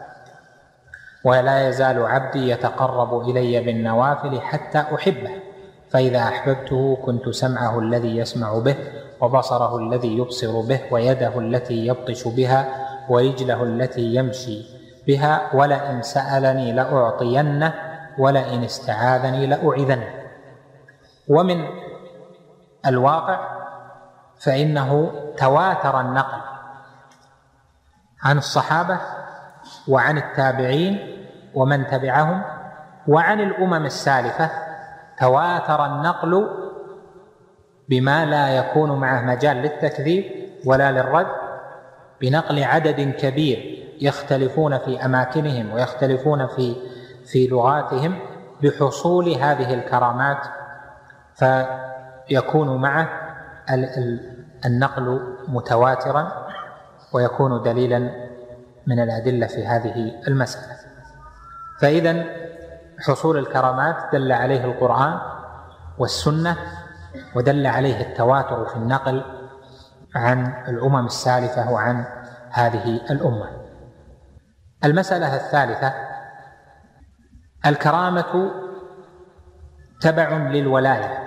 ولا يزال عبدي يتقرب إلي بالنوافل حتى أحبه فإذا أحببته كنت سمعه الذي يسمع به وبصره الذي يبصر به ويده التي يبطش بها ورجله التي يمشي بها ولئن سألني لأعطينه ولئن استعاذني لأعيذنه. ومن الواقع فإنه تواتر النقل عن الصحابة وعن التابعين ومن تبعهم وعن الأمم السالفة، تواتر النقل بما لا يكون معه مجال للتكذيب ولا للرد، بنقل عدد كبير يختلفون في أماكنهم ويختلفون في لغاتهم بحصول هذه الكرامات، فيكون معه النقل متواترا ويكون دليلا من الأدلة في هذه المسألة. فإذا حصول الكرامات دل عليه القرآن والسنة، ودل عليه التواتر في النقل عن الأمم السالفة وعن هذه الأمة. المسألة الثالثة: الكرامة تبع للولاية،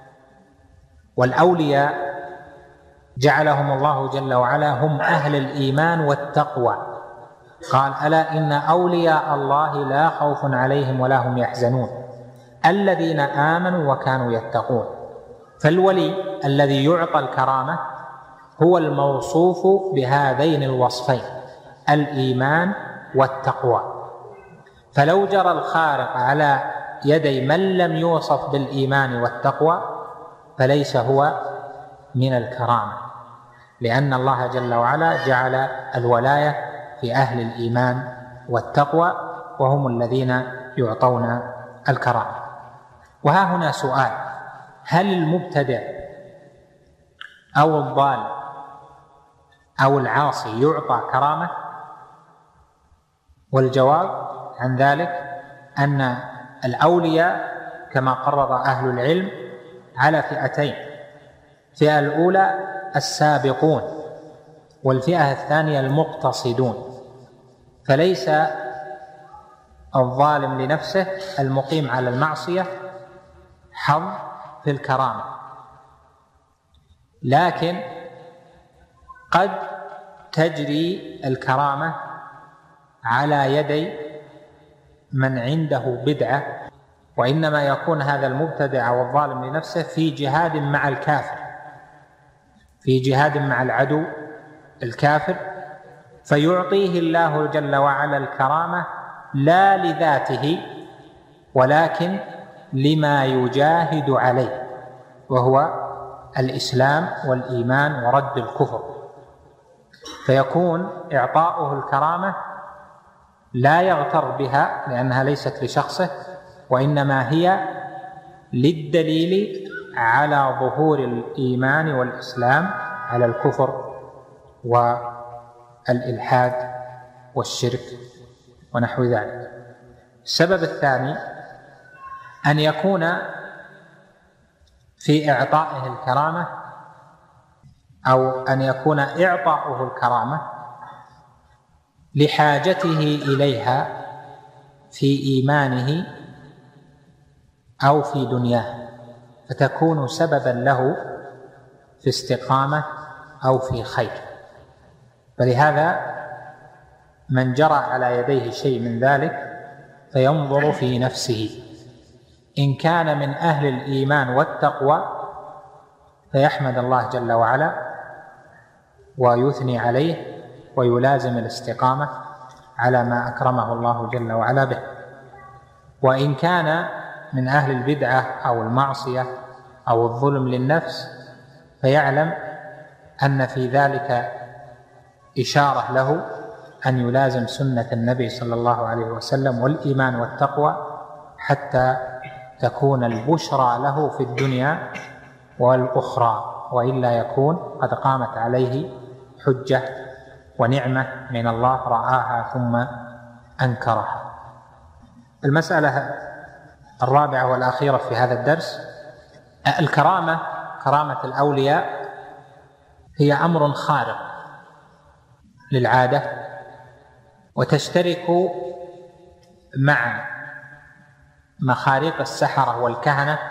والأولياء جعلهم الله جل وعلا هم أهل الإيمان والتقوى. قال: ألا إن أولياء الله لا خوف عليهم ولا هم يحزنون الذين آمنوا وكانوا يتقون. فالولي الذي يعطى الكرامة هو الموصوف بهذين الوصفين الإيمان والتقوى. فلو جرى الخارق على يدي من لم يوصف بالإيمان والتقوى فليس هو من الكرامة، لأن الله جل وعلا جعل الولاية في أهل الإيمان والتقوى وهم الذين يعطون الكرامة. وها هنا سؤال: هل المبتدع أو الضال أو العاصي يعطى كرامة؟ والجواب عن ذلك أن الأولياء كما قرر أهل العلم على فئتين: الفئة الأولى السابقون، والفئة الثانية المقتصدون. فليس الظالم لنفسه المقيم على المعصية حظ في الكرامة، لكن قد تجري الكرامة على يدي من عنده بدعة وإنما يكون هذا المبتدع والظالم لنفسه في جهاد مع الكافر، في جهاد مع العدو الكافر، فيعطيه الله جل وعلا الكرامة لا لذاته ولكن لما يجاهد عليه، وهو الإسلام والإيمان ورد الكفر. فيكون إعطاؤه الكرامة لا يغتر بها لأنها ليست لشخصه، وإنما هي للدليل على ظهور الإيمان والإسلام على الكفر والإلحاد والشرك ونحو ذلك. السبب الثاني أن يكون في إعطائه الكرامة أو أن يكون إعطاؤه الكرامة لحاجته إليها في إيمانه أو في دنياه، فتكون سببا له في استقامة أو في خير. فلهذا من جرى على يديه شيء من ذلك فينظر في نفسه، إن كان من أهل الإيمان والتقوى فيحمد الله جل وعلا ويثني عليه ويلازم الاستقامة على ما أكرمه الله جل وعلا به. وإن كان من أهل البدعة أو المعصية أو الظلم للنفس فيعلم أن في ذلك إشارة له أن يلازم سنة النبي صلى الله عليه وسلم والإيمان والتقوى حتى تكون البشرى له في الدنيا والأخرى، وإلا يكون قد قامت عليه حجة ونعمة من الله رآها ثم أنكرها. المسألة الرابعة والأخيرة في هذا الدرس، الكرامة، كرامة الأولياء هي أمر خارق للعادة، وتشترك مع مخاريق السحرة والكهنة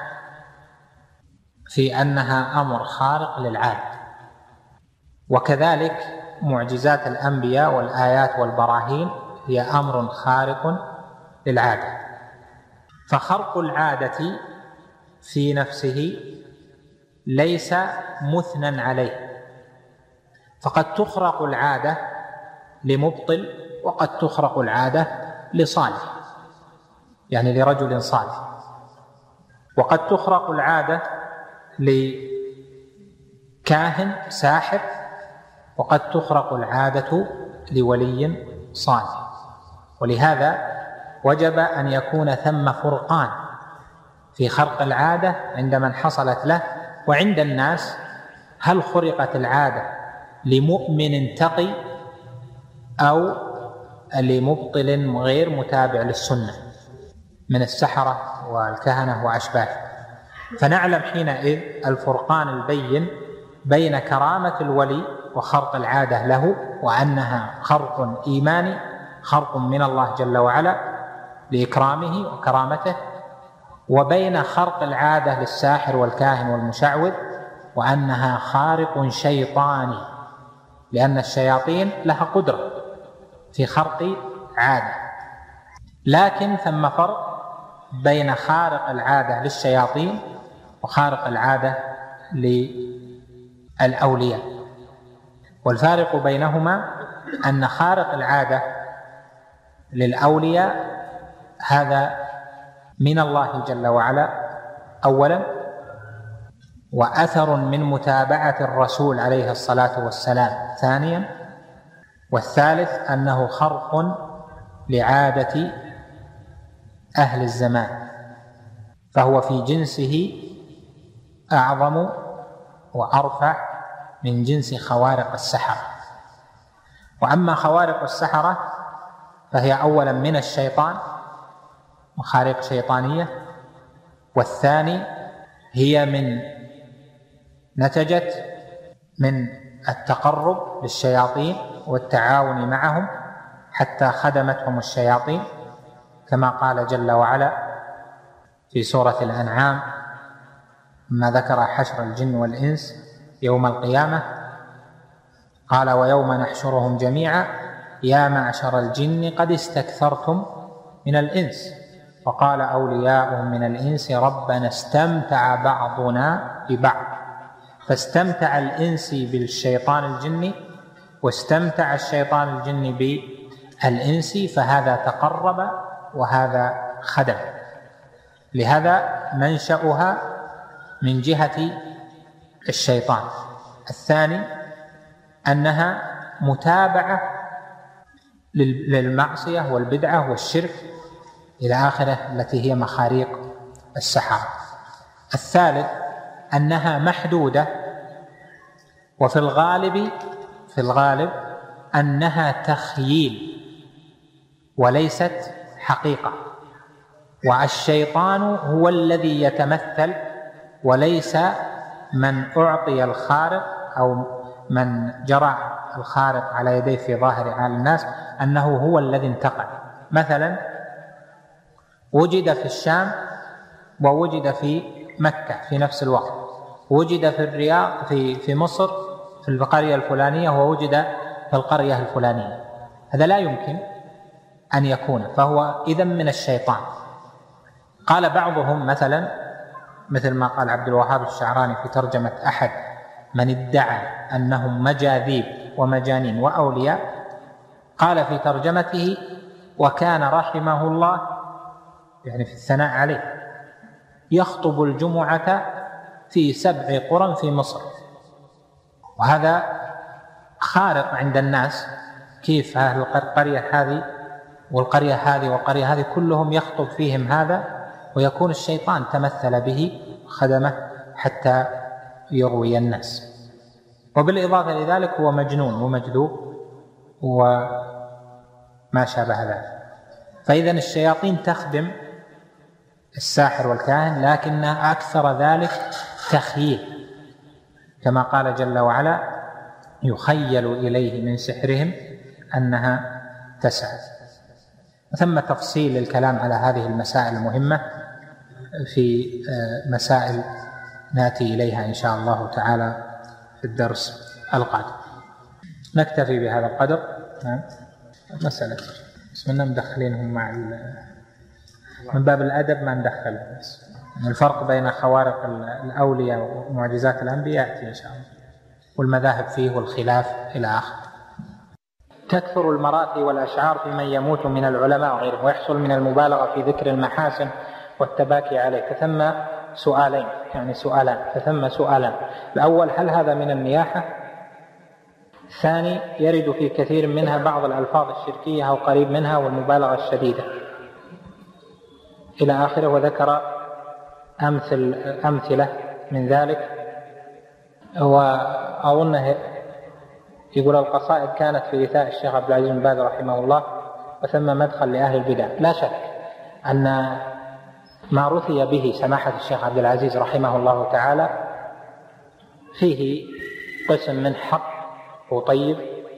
في أنها أمر خارق للعادة، وكذلك معجزات الأنبياء والآيات والبراهين هي أمر خارق للعادة. فخرق العادة في نفسه ليس مثنى عليه، فقد تخرق العادة لمبطل وقد تخرق العادة لصالح، يعني لرجل صالح، وقد تخرق العادة لكاهن ساحر، وقد تخرق العادة لولي صالح. ولهذا وجب أن يكون ثم فرقان في خرق العادة عند من حصلت له وعند الناس. هل خرقت العادة لمؤمن تقي أو لمبطل غير متابع للسنة من السحرة والكهنة وأشباهه؟ فنعلم حينئذ الفرقان البين بين كرامة الولي وخرق العادة له، وأنها خرق إيماني، خرق من الله جل وعلا لإكرامه وكرامته، وبين خرق العادة للساحر والكاهن والمشعوذ وأنها خارق شيطاني، لأن الشياطين لها قدرة في خرق عادة. لكن ثم فرق بين خارق العادة للشياطين وخارق العادة للأولياء، والفارق بينهما أن خارق العادة للأولياء هذا من الله جل وعلا أولا، وأثر من متابعة الرسول عليه الصلاة والسلام ثانيا، والثالث أنه خرق لعادة أهل الزمان، فهو في جنسه أعظم وأرفع من جنس خوارق السحرة. وأما خوارق السحرة فهي أولا من الشيطان، مخارق شيطانية، والثاني هي نتجت من التقرب للشياطين والتعاون معهم حتى خدمتهم الشياطين، كما قال جل وعلا في سورة الأنعام ما ذكر حشر الجن والإنس يوم القيامة، قال ويوم نحشرهم جميعا يا معشر الجن قد استكثرتم من الإنس وقال أولياء من الإنس ربنا استمتع بعضنا ببعض، فاستمتع الإنس بالشيطان الجني واستمتع الشيطان الجني بالإنس، فهذا تقرب وهذا خدم. لهذا منشأها من جهة الشيطان. الثاني أنها متابعة للمعصية والبدعة والشرك إلى آخره التي هي مخاريق السحرة. الثالث أنها محدودة، وفي الغالب أنها تخييل وليست حقيقة، والشيطان هو الذي يتمثل، وليس من أعطي الخارق أو من جرى الخارق على يديه في ظاهر حال الناس أنه هو الذي انتقل. مثلا وجد في الشام ووجد في مكة في نفس الوقت، وجد في الرياض في مصر في القرية الفلانية ووجد في القرية الفلانية، هذا لا يمكن أن يكون، فهو إذن من الشيطان. قال بعضهم مثل ما قال عبد الوهاب الشعراني في ترجمة أحد من ادعى أنهم مجاذيب ومجانين وأولياء، قال في ترجمته: وكان رحمه الله، يعني في الثناء عليه، يخطب الجمعة في 7 قرى في مصر. وهذا خارق عند الناس، كيف أهل القرية هذه والقرية هذه والقرية هذه كلهم يخطب فيهم هذا، ويكون الشيطان تمثل به خدمه حتى يغوي الناس. وبالإضافة لذلك هو مجنون ومجذوب وما شابه ذلك. فإذن الشياطين تخدم الساحر والكاهن، لكن أكثر ذلك تخييل، كما قال جل وعلا: يخيل إليه من سحرهم أنها تسعى. ثم تفصيل الكلام على هذه المسائل المهمة في مسائل نأتي إليها إن شاء الله تعالى في الدرس القادم. نكتفي بهذا القدر. مسألة بسم الله مدخلينهم مع من باب الأدب ما ندخلهم، الفرق بين خوارق الأولياء ومعجزات الأنبياء يأتي إن شاء الله، والمذاهب فيه والخلاف إلى آخره. تكثر المراثي والأشعار في من يموت من العلماء وغيرهم، ويحصل من المبالغة في ذكر المحاسن والتباكي عليه، فثم سؤالان. الأول: هل هذا من النياحة؟ الثاني: يرد في كثير منها بعض الألفاظ الشركية أو قريب منها والمبالغة الشديدة إلى آخره، وذكر أمثلة من ذلك. وأظنه يقول: القصائد كانت في رثاء الشيخ عبد العزيز بن باز رحمه الله، وثم مدخل لأهل البدع. لا شك أن ما رثي به سماحة الشيخ عبد العزيز رحمه الله تعالى فيه قسم من حق وطيب،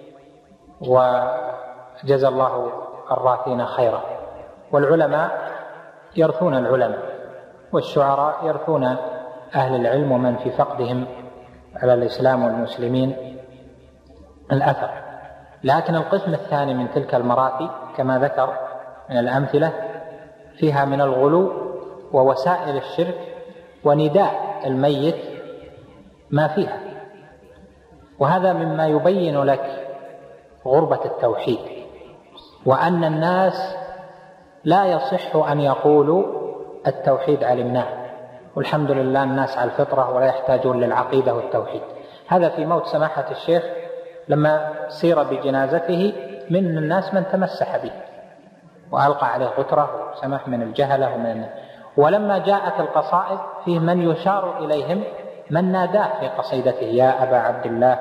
وجزى الله الراثين خيرا. والعلماء يرثون العلماء، والشعراء يرثون أهل العلم ومن في فقدهم على الإسلام والمسلمين الأثر. لكن القسم الثاني من تلك المراثي كما ذكر من الأمثلة فيها من الغلو ووسائل الشرك ونداء الميت ما فيها، وهذا مما يبين لك غربة التوحيد، وأن الناس لا يصح أن يقولوا التوحيد علمناه والحمد لله الناس على الفطرة ولا يحتاجون للعقيدة والتوحيد. هذا في موت سماحة الشيخ لما سير بجنازته من الناس من تمسح به وألقى عليه غترة وسمح من الجهلة ومن الناس. ولما جاءت القصائد فيه من يشار إليهم من ناداه في قصيدته: يا أبا عبد الله،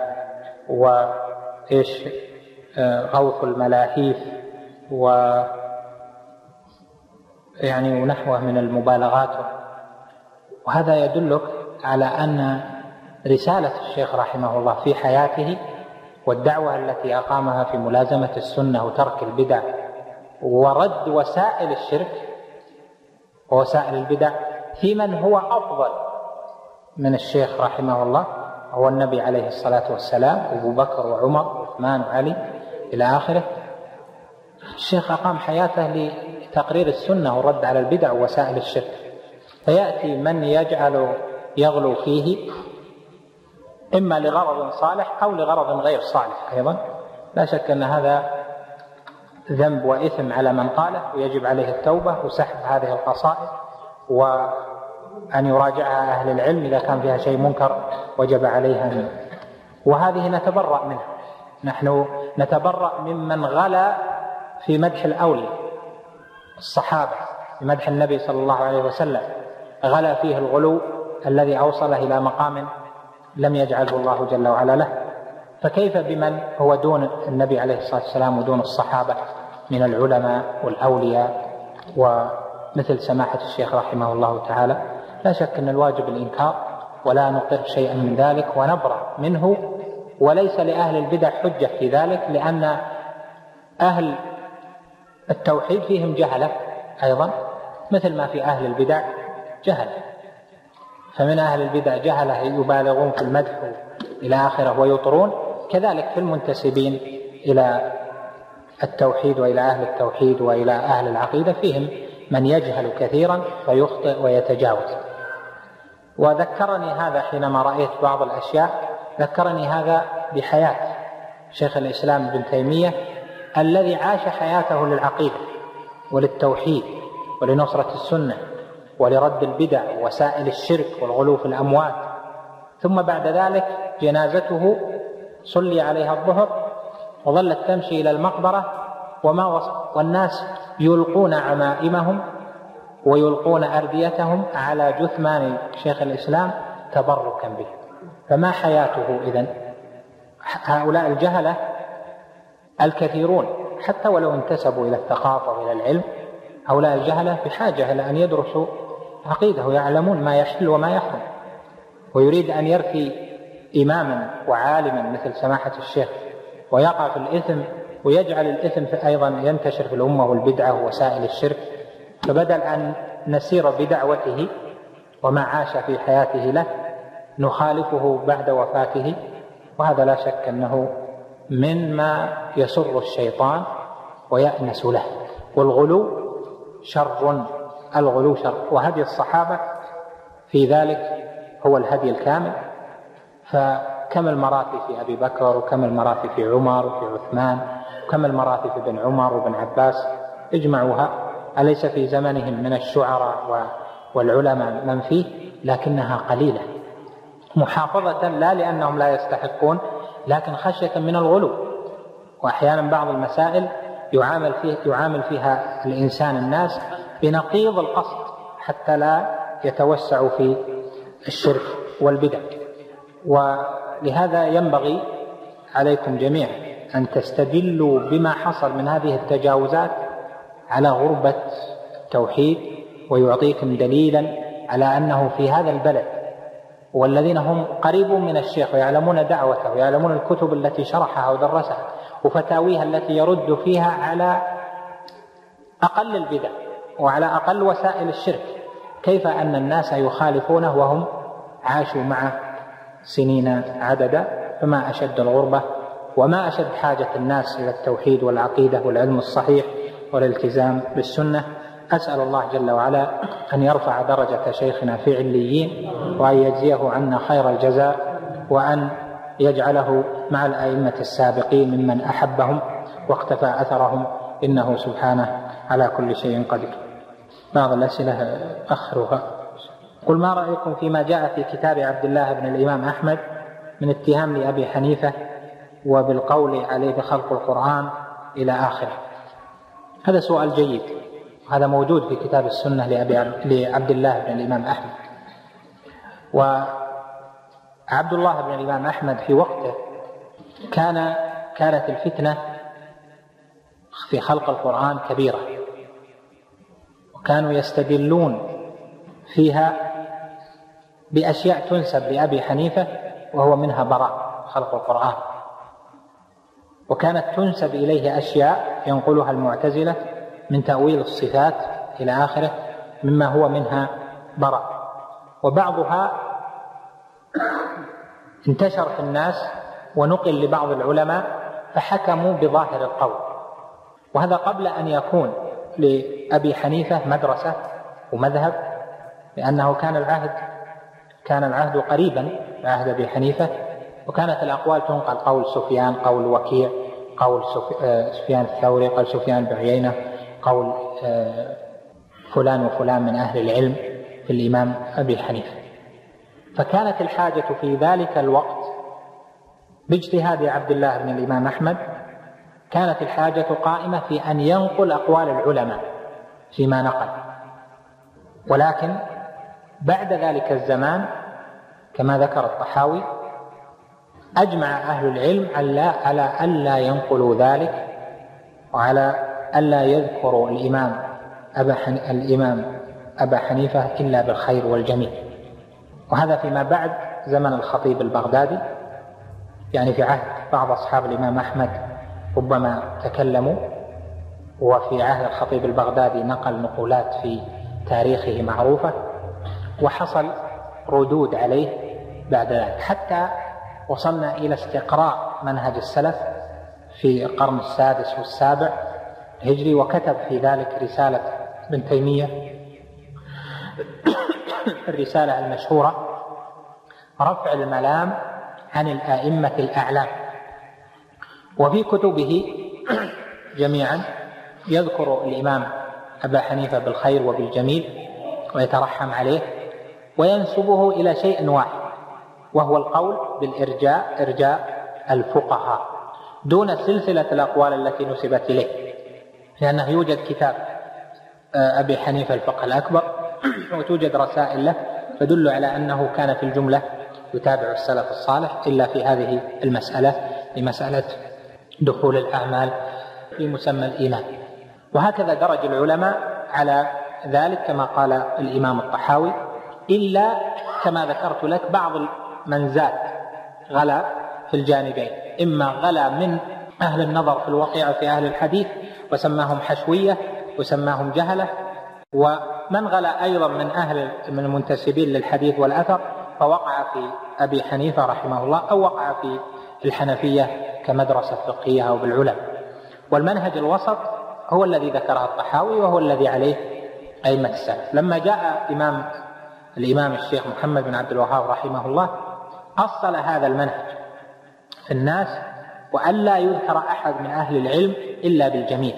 وإيش غوث الملاهيف، ويعني ونحوه من المبالغات. وهذا يدلك على أن رسالة الشيخ رحمه الله في حياته والدعوة التي أقامها في ملازمة السنة وترك البدع ورد وسائل الشرك ووسائل البدع في من هو أفضل من الشيخ رحمه الله، هو النبي عليه الصلاة والسلام، أبو بكر وعمر وعثمان وعلي إلى آخره. الشيخ أقام حياته تقرير السنة والرد على البدع ووسائل الشرك، فيأتي من يغلو فيه إما لغرض صالح أو لغرض غير صالح أيضا. لا شك أن هذا ذنب وإثم على من قاله، ويجب عليه التوبة وسحب هذه القصائد، وأن يراجعها أهل العلم إذا كان فيها شيء منكر وجب عليها منه. وهذه نتبرأ منها، نحن نتبرأ ممن غلا في مدح الأولياء الصحابة، في مدح النبي صلى الله عليه وسلم، غلا فيه الغلو الذي أوصله إلى مقام لم يجعله الله جل وعلا له، فكيف بمن هو دون النبي عليه الصلاة والسلام ودون الصحابة من العلماء والأولياء ومثل سماحة الشيخ رحمه الله تعالى. لا شك أن الواجب الإنكار ولا نقر شيئا من ذلك ونبرأ منه، وليس لأهل البدع حجة في ذلك، لأن أهل التوحيد فيهم جهلة أيضا مثل ما في أهل البدع جهلة، فمن أهل البدع جهلة يبالغون في المدح إلى آخره ويطرون، كذلك في المنتسبين إلى التوحيد وإلى أهل التوحيد وإلى أهل العقيدة فيهم من يجهل كثيرا فيخطئ ويتجاوز. وذكرني هذا حينما رأيت بعض الأشياء، ذكرني هذا بحياة شيخ الإسلام ابن تيمية الذي عاش حياته للعقيدة وللتوحيد ولنصرة السنة ولرد البدع ووسائل الشرك والغلو في الأموات، ثم بعد ذلك جنازته صلي عليها الظهر وظلت تمشي إلى المقبرة والناس يلقون عمائمهم ويلقون أرديتهم على جثمان شيخ الإسلام تبركا به. فما حياته إذن؟ هؤلاء الجهلة الكثيرون حتى ولو انتسبوا إلى الثقافة وإلى العلم، هؤلاء الجهلة بحاجة إلى أن يدرسوا عقيدة ويعلمون ما يحل وما يحرم. ويريد أن يرثي إماما وعالما مثل سماحة الشيخ ويقع في الإثم ويجعل الإثم أيضا ينتشر في الأمة والبدعة ووسائل الشرك، فبدل أن نسير بدعوته وما عاش في حياته له نخالفه بعد وفاته، وهذا لا شك أنه مما يسر الشيطان ويأنس له. والغلو شر، الغلو شر، وهدي الصحابة في ذلك هو الهدي الكامل. فكم المراتب في أبي بكر وكم المراتب في عمر وفي عثمان وكم المراتب في ابن عمر وابن عباس، اجمعوها، أليس في زمنهم من الشعراء والعلماء من فيه؟ لكنها قليلة، محافظة لا لأنهم لا يستحقون لكن خشية من الغلو. وأحيانا بعض المسائل يعامل فيها الإنسان الناس بنقيض القصد حتى لا يتوسعوا في الشرك والبدع. ولهذا ينبغي عليكم جميعا أن تستدلوا بما حصل من هذه التجاوزات على غربة التوحيد، ويعطيكم دليلا على أنه في هذا البلد والذين هم قريبون من الشيخ ويعلمون دعوته ويعلمون الكتب التي شرحها ودرسها وفتاويها التي يرد فيها على أقل البدع وعلى أقل وسائل الشرك، كيف أن الناس يخالفونه وهم عاشوا معه سنين عددا؟ فما أشد الغربة وما أشد حاجة الناس إلى التوحيد والعقيدة والعلم الصحيح والالتزام بالسنة. أسأل الله جل وعلا أن يرفع درجة شيخنا في عليين، وأن يجزيه عنا خير الجزاء، وأن يجعله مع الأئمة السابقين ممن أحبهم واقتفى أثرهم، إنه سبحانه على كل شيء قدير. بعض الأسئلة أخرها. قل ما رأيكم فيما جاء في كتاب عبد الله بن الإمام أحمد من اتهام لأبي حنيفة وبالقول عليه بخلق القرآن إلى آخره؟ هذا سؤال جيد، هذا موجود في كتاب السنة لعبد الله بن الإمام أحمد. وعبد الله بن الإمام أحمد في وقته كانت الفتنة في خلق القرآن كبيرة، وكانوا يستدلون فيها بأشياء تنسب لأبي حنيفة وهو منها براء خلق القرآن، وكانت تنسب إليه أشياء ينقلها المعتزلة من تأويل الصفات إلى آخره مما هو منها براء، وبعضها انتشر في الناس ونقل لبعض العلماء فحكموا بظاهر القول، وهذا قبل أن يكون لأبي حنيفة مدرسة ومذهب، لأنه كان العهد قريبا بعهد أبي حنيفة، وكانت الأقوال تنقل، قول سفيان، قول وكيع، قول سفيان الثوري، قول سفيان بن عيينة، قول فلان وفلان من أهل العلم في الإمام أبي حنيفة. فكانت الحاجة في ذلك الوقت باجتهاد عبد الله بن الإمام أحمد، كانت الحاجة قائمة في أن ينقل أقوال العلماء فيما نقل. ولكن بعد ذلك الزمان كما ذكر الطحاوي أجمع أهل العلم على ألا ينقلوا ذلك، وعلى ألا يذكروا الإمام أبا حنيفة إلا بالخير والجميل. وهذا فيما بعد زمن الخطيب البغدادي، يعني في عهد بعض أصحاب الإمام أحمد ربما تكلموا، وفي عهد الخطيب البغدادي نقل نقولات في تاريخه معروفة، وحصل ردود عليه بعد ذلك، حتى وصلنا إلى استقراء منهج السلف في القرن السادس والسابع الهجري. وكتب في ذلك رسالة ابن تيمية، الرسالة المشهورة رفع الملام عن الآئمة الأعلام. وفي كتبه جميعا يذكر الإمام أبا حنيفة بالخير وبالجميل ويترحم عليه، وينسبه إلى شيء واحد، وهو القول بالإرجاء، إرجاء الفقهاء، دون سلسلة الأقوال التي نسبت إليه، لأنه يوجد كتاب أبي حنيفة الفقه الأكبر وتوجد رسائل له تدل على أنه كان في الجملة يتابع السلف الصالح، إلا في هذه المسألة، لمسألة دخول الأعمال في مسمى الإيمان. وهكذا درج العلماء على ذلك كما قال الإمام الطحاوي، إلا كما ذكرت لك بعض من زاد غلا في الجانبين، إما غلا من أهل النظر في الواقع في أهل الحديث وسماهم حشوية وسماهم جهلة، ومن غلا أيضا من المنتسبين للحديث والأثر فوقع في أبي حنيفة رحمه الله، أو وقع في الحنفية كمدرسة فقهية أو بالعلم. والمنهج الوسط هو الذي ذكره الطحاوي، وهو الذي عليه أئمة السلف. لما جاء الإمام الشيخ محمد بن عبد الوهاب رحمه الله أصل هذا المنهج في الناس، وأن لا يذكر أحد من أهل العلم إلا بالجميل،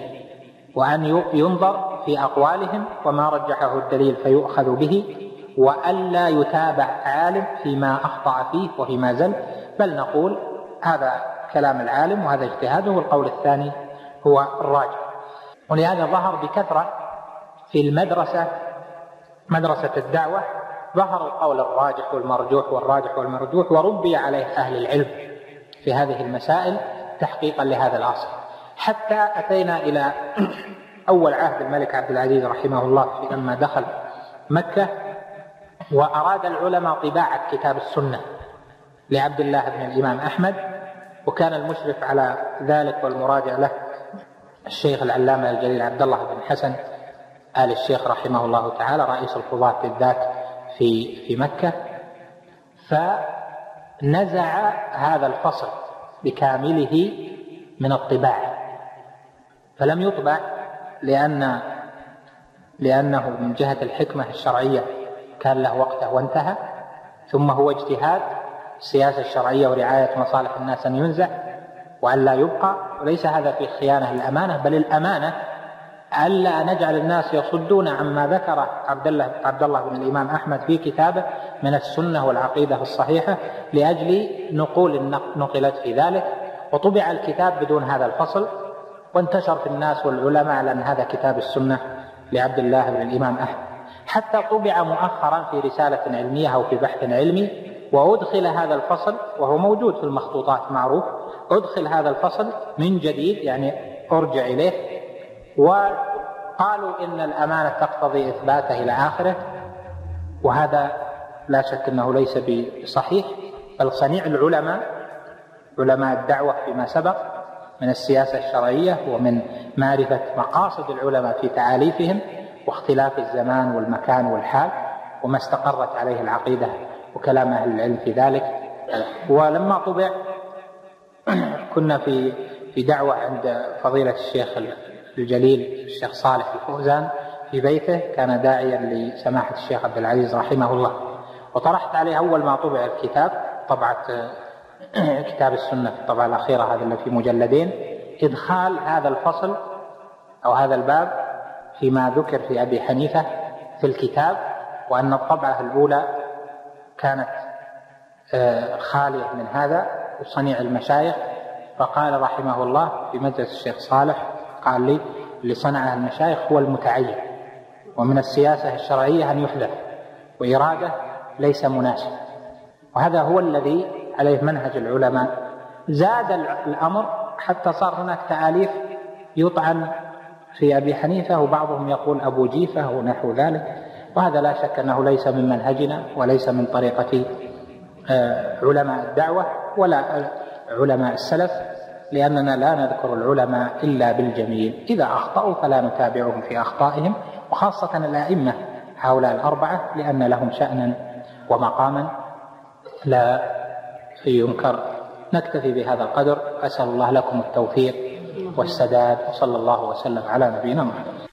وأن ينظر في أقوالهم وما رجحه الدليل فيؤخذ به، وأن لا يتابع عالم فيما أخطأ فيه وفيما زل، بل نقول هذا كلام العالم وهذا اجتهاده، والقول الثاني هو الراجح. ولهذا ظهر بكثرة في المدرسة، مدرسة الدعوة، ظهر القول الراجح والمرجوح والراجح والمرجوح، وربي عليه أهل العلم في هذه المسائل تحقيقا لهذا الأصل، حتى أتينا إلى أول عهد الملك عبد العزيز رحمه الله لما دخل مكة وأراد العلماء طباعة كتاب السنة لعبد الله بن الإمام أحمد، وكان المشرف على ذلك والمراجع له الشيخ العلامة الجليل عبد الله بن حسن آل الشيخ رحمه الله تعالى، رئيس القضاة بالذات في مكة. فنزع هذا الفصل بكامله من الطباعة، فلم يطبع لأنه من جهة الحكمة الشرعية كان له وقته وانتهى، ثم هو اجتهاد السياسة الشرعية ورعاية مصالح الناس أن ينزع وأن لا يبقى، وليس هذا في خيانة للأمانة، بل الأمانة ألا نجعل الناس يصدون عما ذكر عبد الله بن الإمام أحمد في كتابه من السنة والعقيدة الصحيحة لأجل نقول نقلت في ذلك، وطبع الكتاب بدون هذا الفصل، وانتشر في الناس والعلماء على أن هذا كتاب السنة لعبد الله بن الإمام أحمد، حتى طبع مؤخرا في رسالة علمية أو في بحث علمي، وأدخل هذا الفصل وهو موجود في المخطوطات معروف، أدخل هذا الفصل من جديد، يعني أرجع إليه، وقالوا إن الأمانة تقتضي إثباته إلى آخره، وهذا لا شك أنه ليس بصحيح، بل صنيع علماء الدعوة فيما سبق من السياسة الشرعية ومن معرفة مقاصد العلماء في تعاليفهم واختلاف الزمان والمكان والحال وما استقرت عليه العقيدة وكلام أهل العلم في ذلك. ولما طبع كنا في دعوة عند فضيلة الشيخ الجليل الشيخ صالح الفوزان في بيته، كان داعيا لسماحة الشيخ عبد العزيز رحمه الله، وطرحت عليه أول ما طبع الكتاب، طبعة كتاب السنة في الطبعة الأخيرة هذا اللي في مجلدين، إدخال هذا الفصل أو هذا الباب فيما ذكر في أبي حنيفة في الكتاب، وأن الطبعة الأولى كانت خالية من هذا وصنيع المشايخ. فقال رحمه الله في مجلس الشيخ صالح، قال لي: اللي صنعها المشايخ هو المتعين، ومن السياسة الشرعية أن يحذف، وإرادة ليس مناسب، وهذا هو الذي عليه منهج العلماء. زاد الأمر حتى صار هناك تآليف يطعن في أبي حنيفة، وبعضهم يقول أبو جيفة ونحو ذلك، وهذا لا شك أنه ليس من منهجنا وليس من طريقة علماء الدعوة ولا علماء السلف، لأننا لا نذكر العلماء إلا بالجميل، إذا أخطأوا فلا نتابعهم في أخطائهم، وخاصة الأئمة هؤلاء الأربعة، لأن لهم شأنا ومقاما لا ينكر. نكتفي بهذا القدر، أسأل الله لكم التوفيق والسداد، وصلى الله وسلم على نبينا محمد.